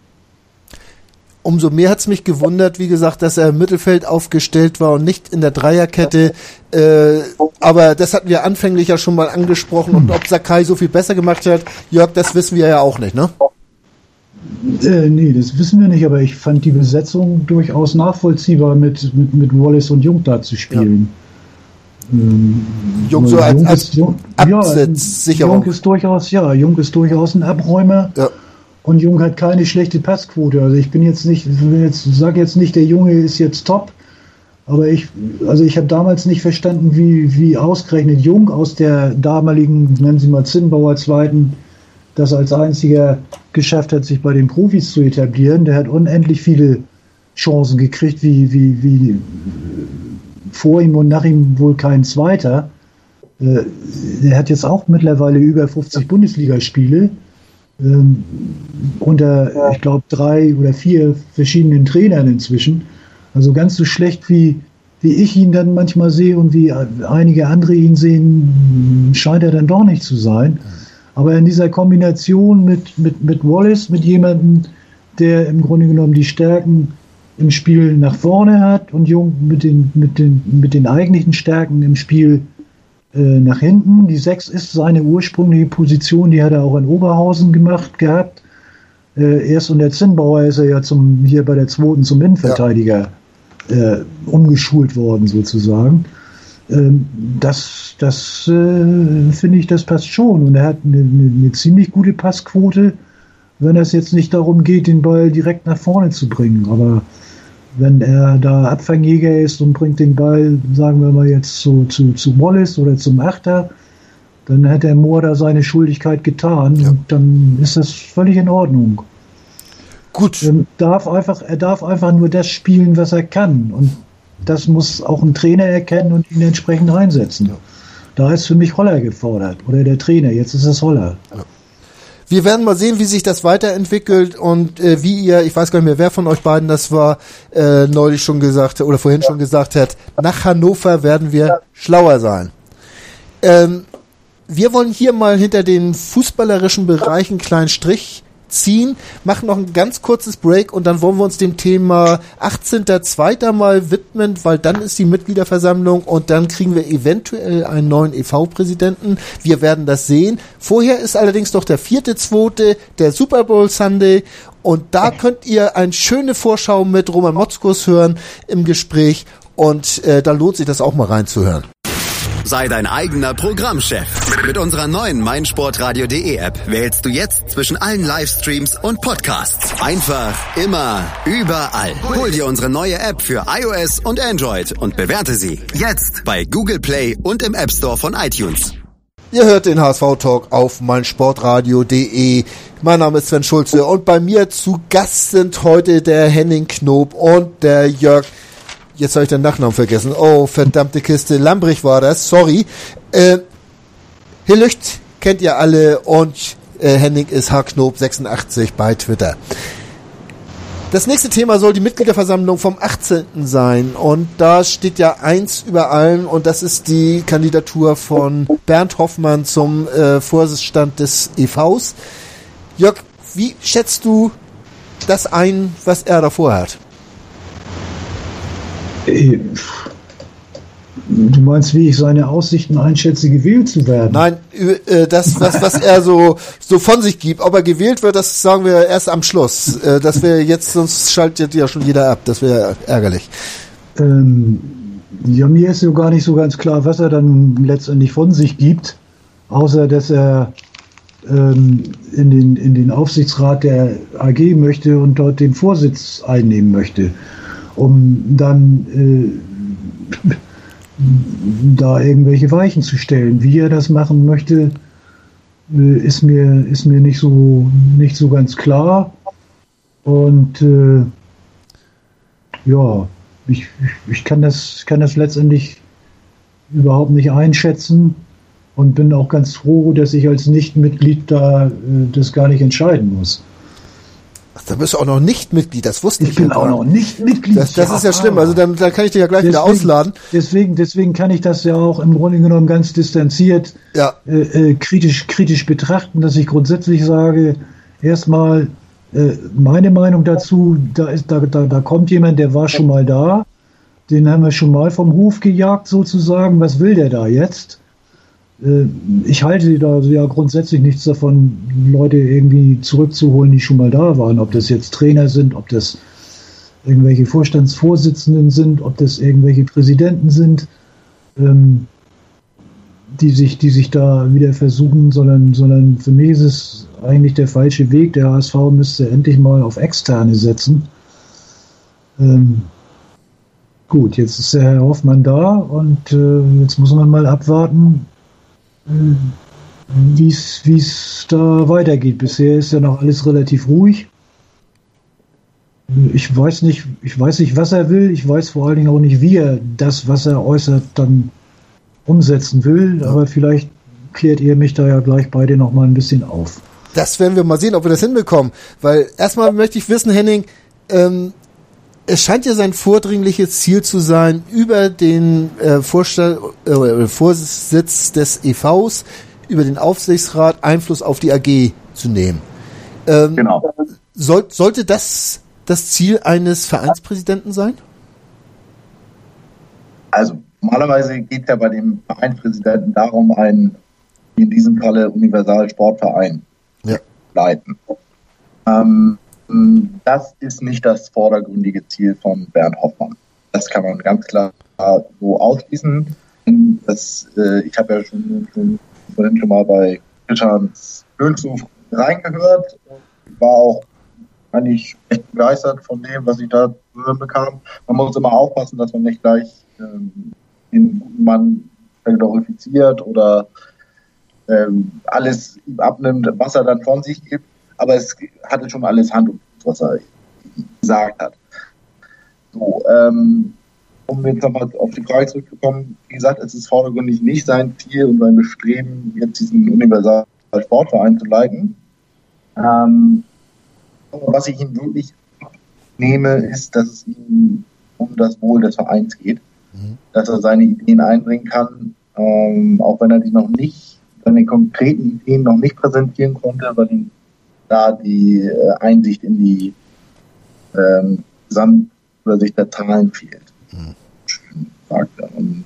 Umso mehr hat's mich gewundert, wie gesagt, dass er im Mittelfeld aufgestellt war und nicht in der Dreierkette. Äh, aber das hatten wir anfänglich ja schon mal angesprochen. Und ob Sakai so viel besser gemacht hat, Jörg, das wissen wir ja auch nicht, ne? Äh, nee, das wissen wir nicht. Aber ich fand die Besetzung durchaus nachvollziehbar, mit, mit, mit Wallace und Jung da zu spielen. Ja. Ähm, Jung so als, Jung als ist, Jung, Absetzsicherung. Ja, Jung ist durchaus, ja, Jung ist durchaus ein Abräumer. Ja. Und Jung hat keine schlechte Passquote. Also ich bin jetzt nicht, jetzt sage jetzt nicht, der Junge ist jetzt top, aber ich, also ich habe damals nicht verstanden, wie, wie ausgerechnet Jung aus der damaligen, nennen Sie mal Zinnbauer Zweiten, das als einziger geschafft hat, sich bei den Profis zu etablieren. Der hat unendlich viele Chancen gekriegt, wie, wie, wie vor ihm und nach ihm wohl kein Zweiter. Äh, der hat jetzt auch mittlerweile über fünfzig Bundesligaspiele. Ähm, unter, ich glaube, drei oder vier verschiedenen Trainern inzwischen. Also ganz so schlecht, wie, wie ich ihn dann manchmal sehe und wie einige andere ihn sehen, scheint er dann doch nicht zu sein. Aber in dieser Kombination mit, mit, mit Wallace, mit jemandem, der im Grunde genommen die Stärken im Spiel nach vorne hat und Jung mit den, mit den, mit den eigentlichen Stärken im Spiel nach hinten. Die sechs ist seine ursprüngliche Position, die hat er auch in Oberhausen gemacht gehabt. Äh, erst unter Zinnbauer ist er ja zum, hier bei der zweiten zum Innenverteidiger ja. äh, umgeschult worden sozusagen. Ähm, das das äh, finde ich, das passt schon. Und er hat eine, eine, eine ziemlich gute Passquote, wenn es jetzt nicht darum geht, den Ball direkt nach vorne zu bringen. Aber wenn er da Abfangjäger ist und bringt den Ball, sagen wir mal jetzt so zu, zu Wallace oder zum Achter, dann hat der Mohr da seine Schuldigkeit getan ja. und dann ist das völlig in Ordnung. Gut. Er darf einfach, er darf einfach nur das spielen, was er kann, und das muss auch ein Trainer erkennen und ihn entsprechend einsetzen. Ja. Da ist für mich Holler gefordert, oder der Trainer, jetzt ist es Holler. Ja. Wir werden mal sehen, wie sich das weiterentwickelt und äh, wie ihr, ich weiß gar nicht mehr, wer von euch beiden das war, äh, neulich schon gesagt oder vorhin ja. schon gesagt hat, nach Hannover werden wir ja. schlauer sein. Ähm, wir wollen hier mal hinter den fußballerischen Bereichen einen kleinen Strich ziehen, machen noch ein ganz kurzes Break und dann wollen wir uns dem Thema achtzehnter zweiter mal widmen, weil dann ist die Mitgliederversammlung und dann kriegen wir eventuell einen neuen E V-Präsidenten. Wir werden das sehen. Vorher ist allerdings noch der vierte zweite der Super Bowl Sunday und da könnt ihr eine schöne Vorschau mit Roman Motzkus hören im Gespräch und äh, da lohnt sich das auch mal reinzuhören. Sei dein eigener Programmchef. Mit unserer neuen meinsportradio.de App wählst du jetzt zwischen allen Livestreams und Podcasts. Einfach, immer, überall. Hol dir unsere neue App für iOS und Android und bewerte sie jetzt bei Google Play und im App Store von iTunes. Ihr hört den H S V-Talk auf meinsportradio.de. Mein Name ist Sven Schulze und bei mir zu Gast sind heute der Henning Knob und der Jörg. Jetzt habe ich den Nachnamen vergessen. Oh, verdammte Kiste. Lambrich war das. Sorry. Äh, Hillücht kennt ihr alle und äh, Henning ist H Knob sechsundachtzig bei Twitter. Das nächste Thema soll die Mitgliederversammlung vom achtzehnten sein. Und da steht ja eins über allem und das ist die Kandidatur von Bernd Hoffmann zum äh, Vorstand des E Vs. Jörg, wie schätzt du das ein, was er davor hat? Du meinst, wie ich seine Aussichten einschätze, gewählt zu werden? Nein, das, was, was er so, so von sich gibt. Ob er gewählt wird, das sagen wir erst am Schluss. Das wäre jetzt, sonst schaltet ja schon jeder ab. Das wäre ärgerlich. Ähm, ja, mir ist so gar nicht so ganz klar, was er dann letztendlich von sich gibt. Außer, dass er ähm, in den, in den Aufsichtsrat der A G möchte und dort den Vorsitz einnehmen möchte. Um dann äh, da irgendwelche Weichen zu stellen. Wie er das machen möchte, äh, ist mir ist mir nicht so nicht so ganz klar. Und äh, ja, ich, ich kann das kann das letztendlich überhaupt nicht einschätzen und bin auch ganz froh, dass ich als Nichtmitglied da äh, das gar nicht entscheiden muss. Da bist du auch noch nicht Mitglied, das wusste ich. Ich bin auch noch nicht Mitglied. Das, das ja, ist ja schlimm, also dann, dann kann ich dich ja gleich deswegen, wieder ausladen. Deswegen, deswegen kann ich das ja auch im Grunde genommen ganz distanziert ja. äh, äh, kritisch, kritisch betrachten, dass ich grundsätzlich sage, erstmal äh, meine Meinung dazu, da, ist, da, da, da kommt jemand, der war schon mal da, den haben wir schon mal vom Hof gejagt sozusagen, was will der da jetzt? Ich halte da ja grundsätzlich nichts davon, Leute irgendwie zurückzuholen, die schon mal da waren. Ob das jetzt Trainer sind, ob das irgendwelche Vorstandsvorsitzenden sind, ob das irgendwelche Präsidenten sind, ähm, die sich, die sich da wieder versuchen, sondern, sondern für mich ist es eigentlich der falsche Weg. Der H S V müsste endlich mal auf Externe setzen. Ähm, gut, jetzt ist der Herr Hoffmann da und äh, jetzt muss man mal abwarten, wie es da weitergeht. Bisher ist ja noch alles relativ ruhig. Ich weiß nicht, ich weiß nicht, was er will. Ich weiß vor allen Dingen auch nicht, wie er das, was er äußert, dann umsetzen will. Aber vielleicht klärt ihr mich da ja gleich beide noch mal ein bisschen auf. Das werden wir mal sehen, ob wir das hinbekommen. Weil erstmal möchte ich wissen, Henning, ähm, es scheint ja sein vordringliches Ziel zu sein, über den äh, Vorstand, äh, Vorsitz des E Vs, über den Aufsichtsrat Einfluss auf die A G zu nehmen. Ähm, genau. Soll, sollte das das Ziel eines Vereinspräsidenten sein? Also normalerweise geht es ja bei dem Vereinspräsidenten darum, einen, in diesem Falle Universalsportverein ja. leiten. Ähm, Das ist nicht das vordergründige Ziel von Bernd Hoffmann. Das kann man ganz klar so ausschließen. Das, äh, ich habe ja schon, schon, vorhin schon mal bei Christians Höhlzug reingehört und war auch eigentlich echt begeistert von dem, was ich da zu hören bekam. Man muss immer aufpassen, dass man nicht gleich ähm, den guten Mann glorifiziert oder ähm, alles ihm abnimmt, was er dann von sich gibt. Aber es hatte schon alles Hand und Fuß, was er gesagt hat. So, ähm, um jetzt nochmal auf die Frage zurückzukommen, wie gesagt, es ist vordergründig nicht sein Ziel und sein Bestreben, jetzt diesen Universalsportverein zu leiten. Ähm, was ich ihm wirklich nehme, ist, dass es ihm um das Wohl des Vereins geht, mhm. dass er seine Ideen einbringen kann, ähm, auch wenn er die noch nicht, seine konkreten Ideen noch nicht präsentieren konnte, weil ihm da die äh, Einsicht in die ähm, Gesamtübersicht der Zahlen fehlt. Mhm. Schön sagt er. Und,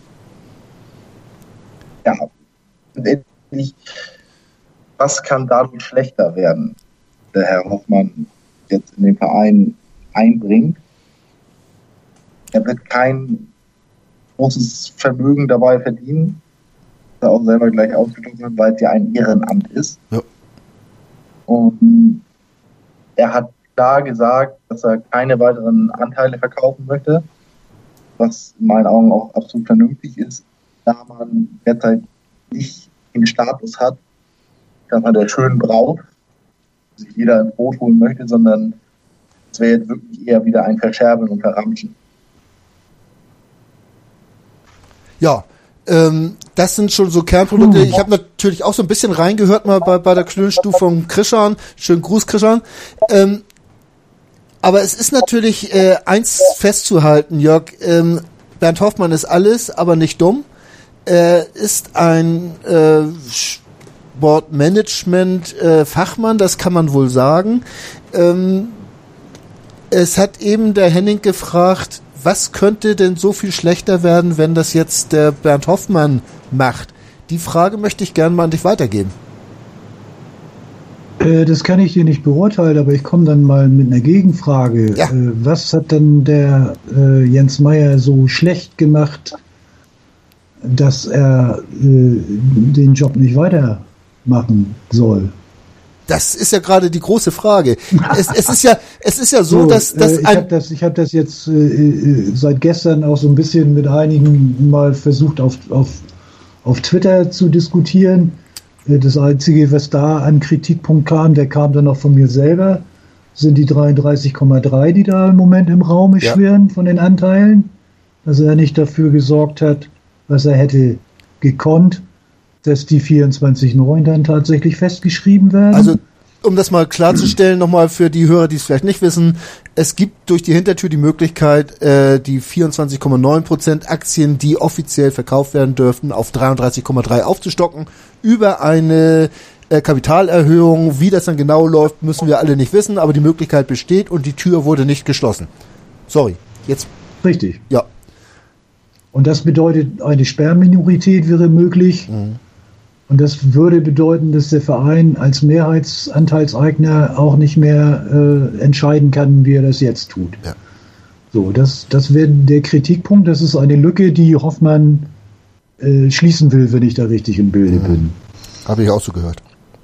ja, letztendlich, was kann dadurch schlechter werden, der Herr Hoffmann jetzt in den Verein einbringt? Er wird kein großes Vermögen dabei verdienen, das er auch selber gleich ausgedrückt hat, weil es ja ein Ehrenamt ist. Ja. Und er hat klar gesagt, dass er keine weiteren Anteile verkaufen möchte, was in meinen Augen auch absolut vernünftig ist, da man derzeit nicht den Status hat, dass man der schönen Braut sich jeder ins Boot holen möchte, sondern es wäre jetzt wirklich eher wieder ein Verscherbeln und Verramschen. Ja, ähm, das sind schon so Kernprodukte. Ich habe natürlich auch so ein bisschen reingehört mal bei, bei der Klönstufe von Krischan. Schönen Gruß, Krischan. Ähm, aber es ist natürlich äh, eins festzuhalten, Jörg. Ähm, Bernd Hoffmann ist alles, aber nicht dumm. Er ist ein äh, Sportmanagement-Fachmann, äh, das kann man wohl sagen. Ähm, es hat eben der Henning gefragt, was könnte denn so viel schlechter werden, wenn das jetzt der Bernd Hoffmann macht? Die Frage möchte ich gerne mal an dich weitergeben. Äh, das kann ich dir nicht beurteilen, aber ich komme dann mal mit einer Gegenfrage. Ja. Äh, was hat denn der äh, Jens Meyer so schlecht gemacht, dass er äh, den Job nicht weitermachen soll? Das ist ja gerade die große Frage. Es, es ist ja, es ist ja so, so dass, dass äh, ich habe das, ich habe das jetzt äh, seit gestern auch so ein bisschen mit einigen mal versucht auf auf auf Twitter zu diskutieren. Äh, das Einzige, was da an Kritikpunkt kam, der kam dann auch von mir selber, sind die dreiunddreißig Komma drei, die da im Moment im Raum ja. schwirren von den Anteilen, dass er nicht dafür gesorgt hat, was er hätte gekonnt, dass die vierundzwanzig Komma neun dann tatsächlich festgeschrieben werden. Also, um das mal klarzustellen, nochmal für die Hörer, die es vielleicht nicht wissen, es gibt durch die Hintertür die Möglichkeit, äh, die vierundzwanzig Komma neun Prozent Aktien, die offiziell verkauft werden dürften, auf dreiunddreißig Komma drei aufzustocken, über eine äh, Kapitalerhöhung. Wie das dann genau läuft, müssen wir alle nicht wissen, aber die Möglichkeit besteht und die Tür wurde nicht geschlossen. Sorry, jetzt. Richtig. Ja. Und das bedeutet, eine Sperrminorität wäre möglich. Mhm. Und das würde bedeuten, dass der Verein als Mehrheitsanteilseigner auch nicht mehr äh, entscheiden kann, wie er das jetzt tut. Ja. So, das, das wäre der Kritikpunkt. Das ist eine Lücke, die Hoffmann äh, schließen will, wenn ich da richtig im Bilde mhm. bin. Habe ich auch so gehört.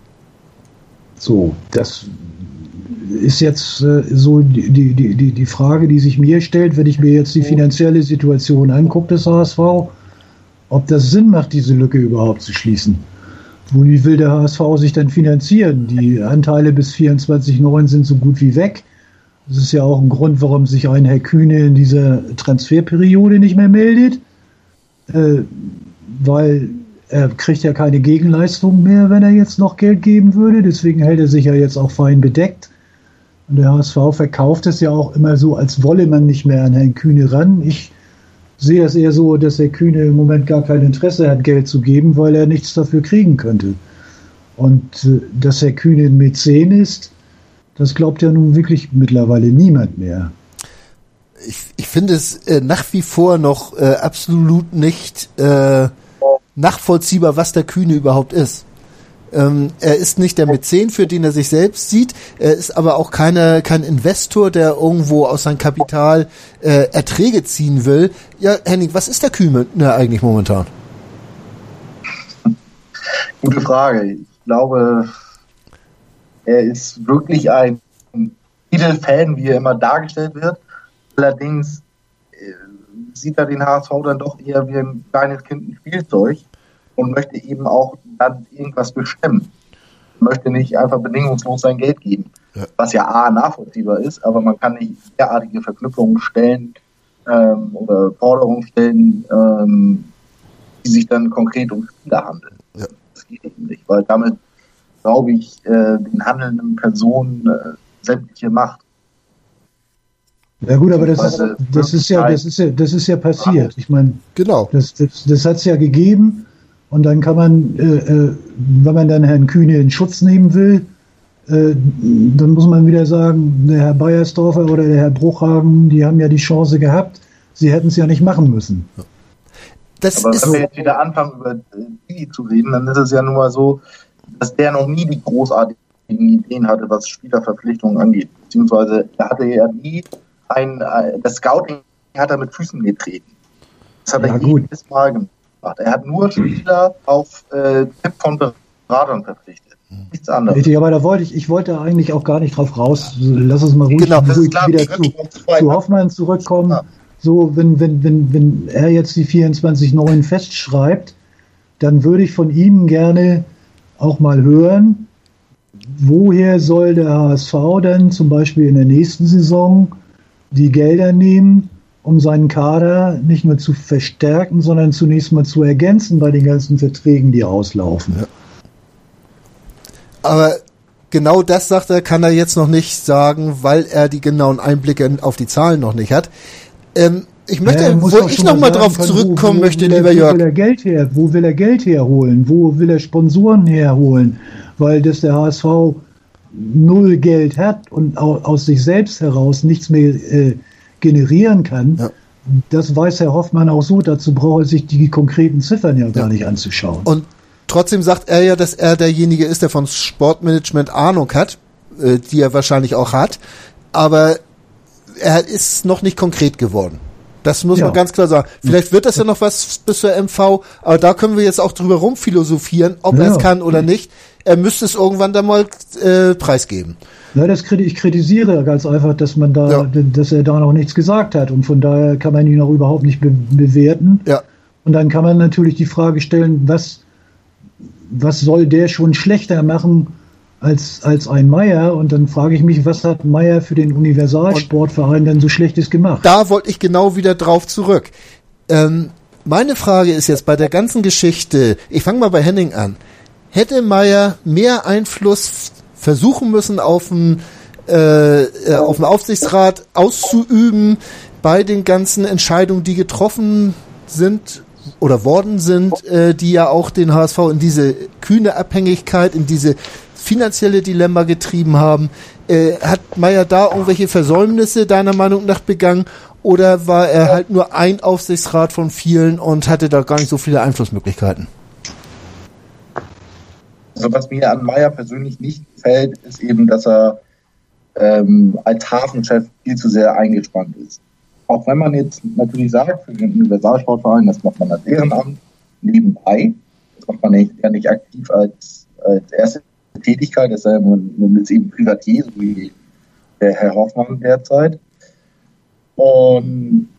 So, das ist jetzt äh, so die, die, die, die Frage, die sich mir stellt, wenn ich mir jetzt die finanzielle Situation angucke des H S V, ob das Sinn macht, diese Lücke überhaupt zu schließen. Wie will der H S V sich dann finanzieren? Die Anteile bis vierundzwanzig Komma neun sind so gut wie weg. Das ist ja auch ein Grund, warum sich ein Herr Kühne in dieser Transferperiode nicht mehr meldet, äh, weil er kriegt ja keine Gegenleistung mehr, wenn er jetzt noch Geld geben würde. Deswegen hält er sich ja jetzt auch fein bedeckt. Und der H S V verkauft es ja auch immer so, als wolle man nicht mehr an Herrn Kühne ran. Ich sehe es eher so, dass Herr Kühne im Moment gar kein Interesse hat, Geld zu geben, weil er nichts dafür kriegen könnte. Und äh, dass Herr Kühne ein Mäzen ist, das glaubt ja nun wirklich mittlerweile niemand mehr. Ich, ich finde es äh, nach wie vor noch äh, absolut nicht äh, nachvollziehbar, was der Kühne überhaupt ist. Ähm, er ist nicht der Mäzen, für den er sich selbst sieht. Er ist aber auch keine, kein Investor, der irgendwo aus seinem Kapital äh, Erträge ziehen will. Ja, Henning, was ist der Kühne eigentlich momentan? Gute Frage. Ich glaube, er ist wirklich ein Titelfan, wie er immer dargestellt wird. Allerdings äh, sieht er den H S V dann doch eher wie ein kleines Kind ein Spielzeug und möchte eben auch dann irgendwas bestimmen. Möchte nicht einfach bedingungslos sein Geld geben. Ja. Was ja A, nachvollziehbar ist, aber man kann nicht derartige Verknüpfungen stellen ähm, oder Forderungen stellen, ähm, die sich dann konkret um Spieler handeln. Ja. Das geht eben nicht, weil damit glaube ich, äh, den handelnden Personen äh, sämtliche Macht. Ja gut, aber das ist, das ist ja, das ist ja, das ist ja passiert. Ich meine, genau. Das, das, das hat es ja gegeben und dann kann man, äh, äh, wenn man dann Herrn Kühne in Schutz nehmen will, äh, dann muss man wieder sagen, der Herr Beiersdorfer oder der Herr Bruchhagen, die haben ja die Chance gehabt, sie hätten es ja nicht machen müssen. Das aber ist wenn wir jetzt wieder anfangen, über Didi zu reden, dann ist es ja nun mal so, dass der noch nie die großartigen Ideen hatte, was Spielerverpflichtungen angeht. Beziehungsweise er hatte ja nie ein, das Scouting hat er mit Füßen getreten. Das hat ja, er gut. jedes Mal gemacht. Er hat nur Spieler auf äh, Tipp von Beratern verpflichtet. Nichts anderes. Richtig, aber da wollte ich, ich wollte eigentlich auch gar nicht drauf raus. Lass uns mal ruhig, genau, ruhig klar, wieder zu, zu Hoffmann zurückkommen. Ja. So, wenn, wenn, wenn, wenn er jetzt die vierundzwanzig neun festschreibt, dann würde ich von ihm gerne auch mal hören, woher soll der H S V dann zum Beispiel in der nächsten Saison die Gelder nehmen, um seinen Kader nicht nur zu verstärken, sondern zunächst mal zu ergänzen bei den ganzen Verträgen, die auslaufen. Ja. Aber genau das, sagt er, kann er jetzt noch nicht sagen, weil er die genauen Einblicke auf die Zahlen noch nicht hat. Ähm, ich möchte, ja, wo ich noch mal drauf zurückkommen wo, wo möchte, lieber Jörg. Wo will er Geld her? Wo will er Geld herholen? Wo will er Sponsoren herholen? Weil das der H S V null Geld hat und aus sich selbst heraus nichts mehr äh, generieren kann, ja. Das weiß Herr Hoffmann auch so, dazu braucht er sich die konkreten Ziffern ja gar ja. nicht anzuschauen. Und trotzdem sagt er ja, dass er derjenige ist, der von Sportmanagement Ahnung hat, äh, die er wahrscheinlich auch hat, aber er ist noch nicht konkret geworden. Das muss ja. man ganz klar sagen. Vielleicht wird das ja noch was bis zur M V, aber da können wir jetzt auch drüber rumphilosophieren, ob ja. er es kann oder nicht. Er müsste es irgendwann dann mal äh, preisgeben. Ja, das kriti- ich kritisiere ganz einfach, dass man da, ja. dass er da noch nichts gesagt hat und von daher kann man ihn auch überhaupt nicht be- bewerten. Ja. Und dann kann man natürlich die Frage stellen, was, was soll der schon schlechter machen als, als ein Meier? Und dann frage ich mich, was hat Meier für den Universalsportverein denn so Schlechtes gemacht? Da wollte ich genau wieder drauf zurück. Ähm, meine Frage ist jetzt bei der ganzen Geschichte, ich fange mal bei Henning an. Hätte Meier mehr Einfluss versuchen müssen, auf den, äh, auf den Aufsichtsrat auszuüben bei den ganzen Entscheidungen, die getroffen sind oder worden sind, äh, die ja auch den H S V in diese kühne Abhängigkeit, in diese finanzielle Dilemma getrieben haben. Äh, hat Meier da irgendwelche Versäumnisse deiner Meinung nach begangen oder war er halt nur ein Aufsichtsrat von vielen und hatte da gar nicht so viele Einflussmöglichkeiten? Also was mir an Meier persönlich nicht gefällt, ist eben, dass er ähm, als Hafenchef viel zu sehr eingespannt ist. Auch wenn man jetzt natürlich sagt, für den Universalsportverein, das macht man als Ehrenamt nebenbei, das macht man nicht, ja nicht aktiv als, als erste Tätigkeit, das ist, ja, man ist eben Privatier, so wie der Herr Hoffmann derzeit. Und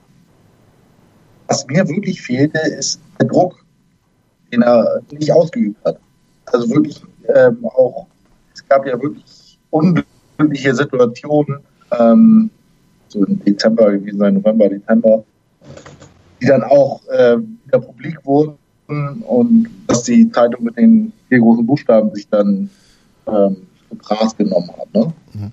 was mir wirklich fehlte, ist der Druck, den er nicht ausgeübt hat. Also wirklich ähm, auch, es gab ja wirklich unglückliche Situationen, ähm, so im Dezember gewesen sein, November, Dezember, die dann auch äh, wieder publik wurden und dass die Zeitung mit den vier großen Buchstaben sich dann ähm, zu Gras genommen hat. Ne? Mhm.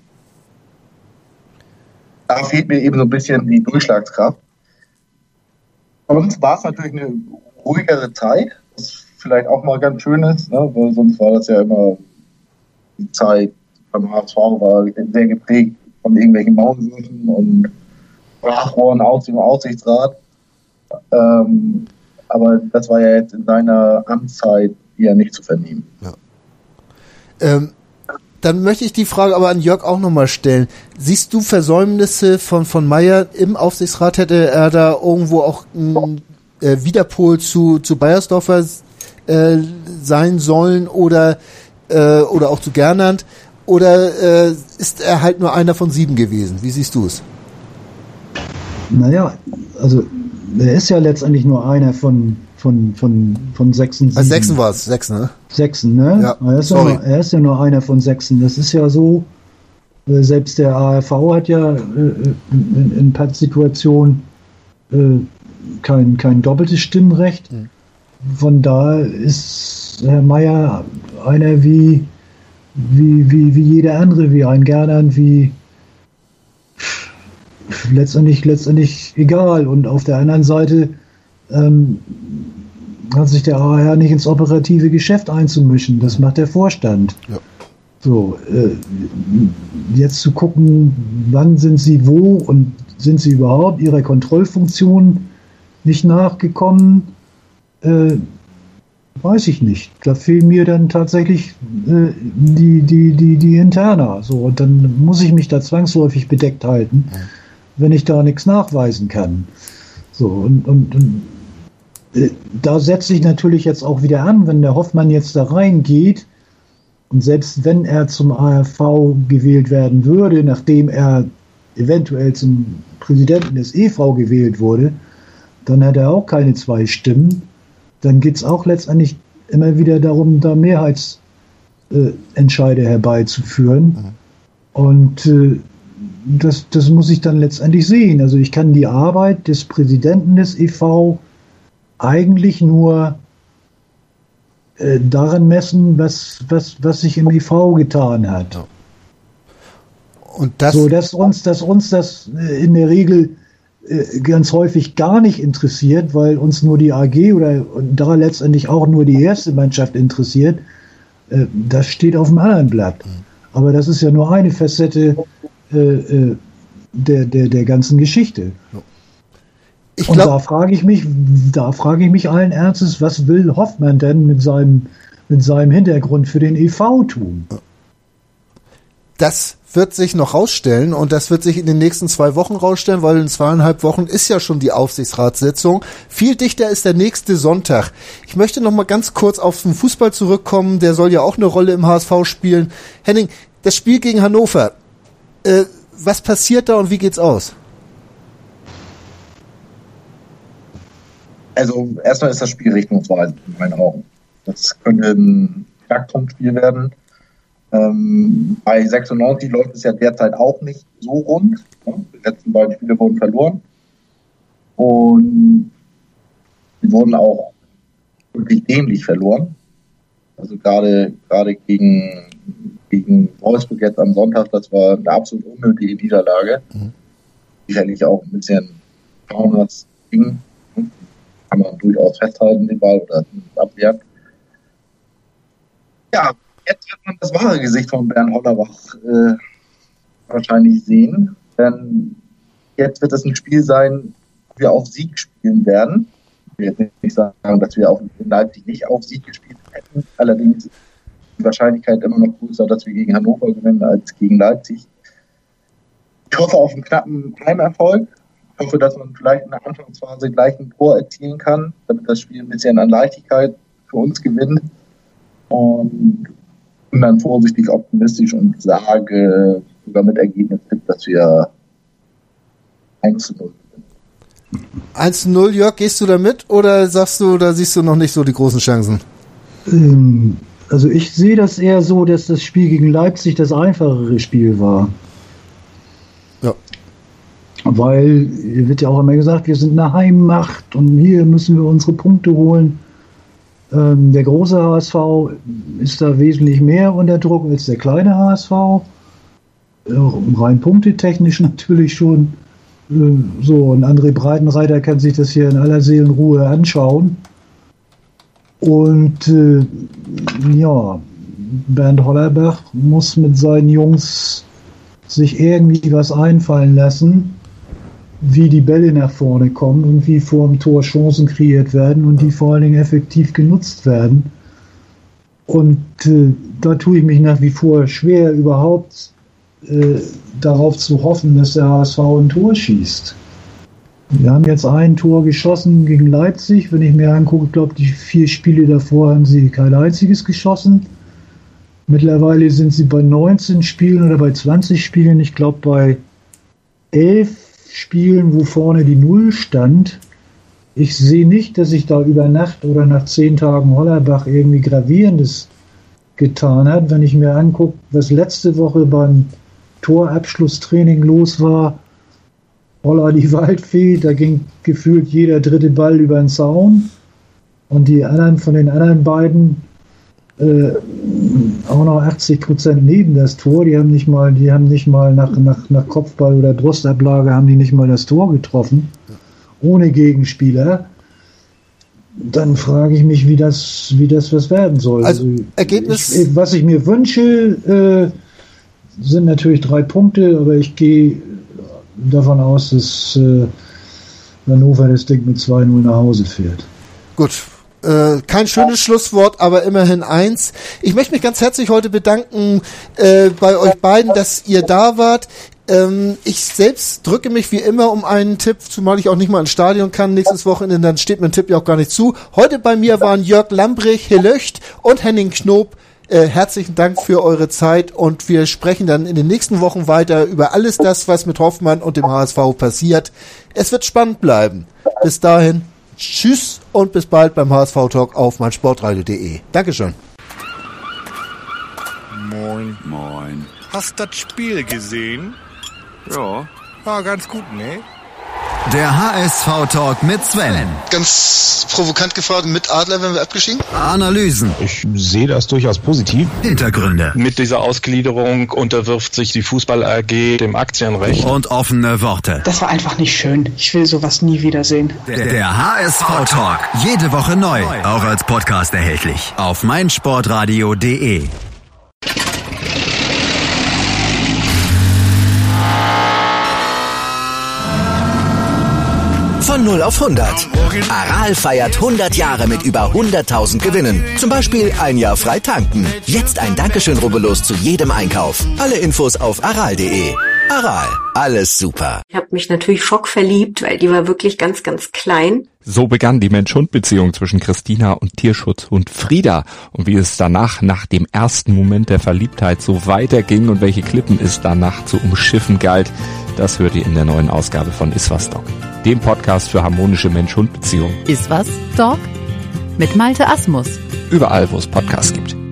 Da fehlt mir eben so ein bisschen die Durchschlagskraft. Bei uns war es natürlich eine ruhigere Zeit, was vielleicht auch mal ganz schön ist, ne? Weil sonst war das ja immer die Zeit beim H S V war sehr geprägt von irgendwelchen Maulwürfen und Sprachrohren aus dem Aussichtsrat. Ähm, aber das war ja jetzt in seiner Amtszeit eher nicht zu vernehmen. Ja. Ähm, dann möchte ich die Frage aber an Jörg auch nochmal stellen. Siehst du Versäumnisse von, von Meier im Aufsichtsrat? Hätte er da irgendwo auch ein äh, Widerpol zu, zu Beiersdorfer äh, sein sollen oder, äh, oder auch zu Gernand? Oder äh, ist er halt nur einer von sieben gewesen? Wie siehst du es? Naja, also er ist ja letztendlich nur einer von von von von sechsen. Also sechsen war es, sechs, ne? Sechsen, ne? Ja, er, ist ja nur, er ist ja nur einer von sechsen. Das ist ja so, äh, selbst der A R V hat ja äh, in, in ein paar Situationen äh, kein, kein doppeltes Stimmrecht. Mhm. Von da ist Herr Meier einer wie, wie, wie, wie jeder andere, wie ein Gernand, wie letztendlich, letztendlich egal. Und auf der anderen Seite ähm, hat sich der A R nicht ins operative Geschäft einzumischen. Das macht der Vorstand. Ja. So, äh, jetzt zu gucken, wann sind sie wo und sind sie überhaupt ihrer Kontrollfunktion nicht nachgekommen, äh, weiß ich nicht. Da fehlen mir dann tatsächlich äh, die, die, die, die Interna. So, und dann muss ich mich da zwangsläufig bedeckt halten, ja. wenn ich da nichts nachweisen kann. So, und, und, und äh, da setze ich natürlich jetzt auch wieder an, wenn der Hoffmann jetzt da reingeht, und selbst wenn er zum A R V gewählt werden würde, nachdem er eventuell zum Präsidenten des E V gewählt wurde, dann hat er auch keine zwei Stimmen. Dann geht es auch letztendlich immer wieder darum, da Mehrheitsentscheide äh, herbeizuführen. Mhm. Und äh, das, das muss ich dann letztendlich sehen. Also ich kann die Arbeit des Präsidenten des E V eigentlich nur äh, daran messen, was, was, was sich im E V getan hat. Ja. Und das so, dass uns, dass uns das äh, in der Regel äh, ganz häufig gar nicht interessiert, weil uns nur die A G oder da letztendlich auch nur die erste Mannschaft interessiert, äh, das steht auf dem anderen Blatt. Mhm. Aber das ist ja nur eine Facette äh, äh, der, der, der ganzen Geschichte. Ich glaub, Und da frage ich mich, da frage ich mich allen Ernstes, was will Hoffmann denn mit seinem, mit seinem Hintergrund für den E V tun? Das wird sich noch rausstellen und das wird sich in den nächsten zwei Wochen rausstellen, weil in zweieinhalb Wochen ist ja schon die Aufsichtsratssitzung. Viel dichter ist der nächste Sonntag. Ich möchte noch mal ganz kurz auf den Fußball zurückkommen, der soll ja auch eine Rolle im H S V spielen. Henning, das Spiel gegen Hannover, äh, was passiert da und wie geht's aus? Also erstmal ist das Spiel richtungsweisend in meinen Augen. Das könnte ein Knackpunktspiel werden. Ähm, bei sechsundneunzig läuft es ja derzeit auch nicht so rund. Ne? Die letzten beiden Spiele wurden verloren. Und sie wurden auch wirklich dämlich verloren. Also gerade gerade gegen, gegen Wolfsburg jetzt am Sonntag, das war eine absolut unnötige Niederlage. Mhm. Sicherlich auch ein bisschen das Ding. Kann man durchaus festhalten, den Ball oder abwehren. Ja, jetzt wird man das wahre Gesicht von Bernd Hollerbach äh, wahrscheinlich sehen. Denn jetzt wird es ein Spiel sein, wo wir auf Sieg spielen werden. Ich will jetzt nicht sagen, dass wir auch in Leipzig nicht auf Sieg gespielt hätten. Allerdings ist die Wahrscheinlichkeit immer noch größer, dass wir gegen Hannover gewinnen als gegen Leipzig. Ich hoffe auf einen knappen Heimerfolg. Ich hoffe, dass man vielleicht in der Anfangsphase gleich ein Tor erzielen kann, damit das Spiel ein bisschen an Leichtigkeit für uns gewinnt. Und bin dann vorsichtig optimistisch und sage sogar mit Ergebnis, dass wir eins zu null gewinnen. eins zu null, Jörg, gehst du da mit oder sagst du, da siehst du noch nicht so die großen Chancen? Ähm, also ich sehe das eher so, dass das Spiel gegen Leipzig das einfachere Spiel war. Ja. Weil, wird ja auch immer gesagt, wir sind eine Heimmacht und hier müssen wir unsere Punkte holen. Ähm, der große H S V ist da wesentlich mehr unter Druck als der kleine H S V. Äh, rein punktetechnisch natürlich schon. Äh, so, und André Breitenreiter kann sich das hier in aller Seelenruhe anschauen. Und äh, ja, Bernd Hollerbach muss mit seinen Jungs sich irgendwie was einfallen lassen, wie die Bälle nach vorne kommen und wie vor dem Tor Chancen kreiert werden und die vor allen Dingen effektiv genutzt werden. Und äh, da tue ich mich nach wie vor schwer, überhaupt äh, darauf zu hoffen, dass der H S V ein Tor schießt. Wir haben jetzt ein Tor geschossen gegen Leipzig. Wenn ich mir angucke, ich glaube, die vier Spiele davor haben sie kein einziges geschossen. Mittlerweile sind sie bei neunzehn Spielen oder bei zwanzig Spielen, ich glaube bei elf Spielen, wo vorne die Null stand. Ich sehe nicht, dass sich da über Nacht oder nach zehn Tagen Hollerbach irgendwie Gravierendes getan hat. Wenn ich mir angucke, was letzte Woche beim Torabschlusstraining los war, Holla die Waldfee, da ging gefühlt jeder dritte Ball über den Zaun und die anderen von den anderen beiden äh, auch noch achtzig Prozent neben das Tor. Die haben nicht mal, die haben nicht mal nach, nach, nach Kopfball oder Brustablage haben die nicht mal das Tor getroffen. Ohne Gegenspieler. Dann frage ich mich, wie das, wie das was werden soll. Also, also Ergebnis. Ich, was ich mir wünsche, äh, sind natürlich drei Punkte, aber ich gehe davon aus, dass äh, Hannover das Ding mit zwei null nach Hause fährt. Gut. Äh, kein schönes Schlusswort, aber immerhin eins. Ich möchte mich ganz herzlich heute bedanken äh, bei euch beiden, dass ihr da wart. Ähm, ich selbst drücke mich wie immer um einen Tipp, zumal ich auch nicht mal ins Stadion kann nächstes Wochenende, dann steht mir ein Tipp ja auch gar nicht zu. Heute bei mir waren Jörg Lambrich, Helöcht und Henning Knob. Äh, herzlichen Dank für eure Zeit und wir sprechen dann in den nächsten Wochen weiter über alles das, was mit Hoffmann und dem H S V passiert. Es wird spannend bleiben. Bis dahin, tschüss und bis bald beim H S V-Talk auf meinsportradio punkt de. Dankeschön. Moin. Moin. Hast das Spiel gesehen? Ja. War ganz gut, ne? Der H S V-Talk mit Sven. Ganz provokant gefragt, mit Adler werden wir abgestiegen? Analysen. Ich sehe das durchaus positiv. Hintergründe. Mit dieser Ausgliederung unterwirft sich die Fußball-A G dem Aktienrecht. Und offene Worte. Das war einfach nicht schön. Ich will sowas nie wiedersehen. Der, der H S V-Talk. Jede Woche neu. Auch als Podcast erhältlich. Auf meinsportradio punkt de. Von null auf hundert. Aral feiert hundert Jahre mit über hunderttausend Gewinnen. Zum Beispiel ein Jahr frei tanken. Jetzt ein Dankeschön, rubbellos zu jedem Einkauf. Alle Infos auf aral punkt de. Aral, alles super. Ich habe mich natürlich schockverliebt, weil die war wirklich ganz, ganz klein. So begann die Mensch-Hund-Beziehung zwischen Christina und Tierschutzhund Frieda. Und wie es danach, nach dem ersten Moment der Verliebtheit, so weiterging und welche Klippen es danach zu umschiffen galt, das hört ihr in der neuen Ausgabe von Iswas Dog, dem Podcast für harmonische Mensch-Hund-Beziehungen. Iswas Dog mit Malte Asmus. Überall, wo es Podcasts gibt.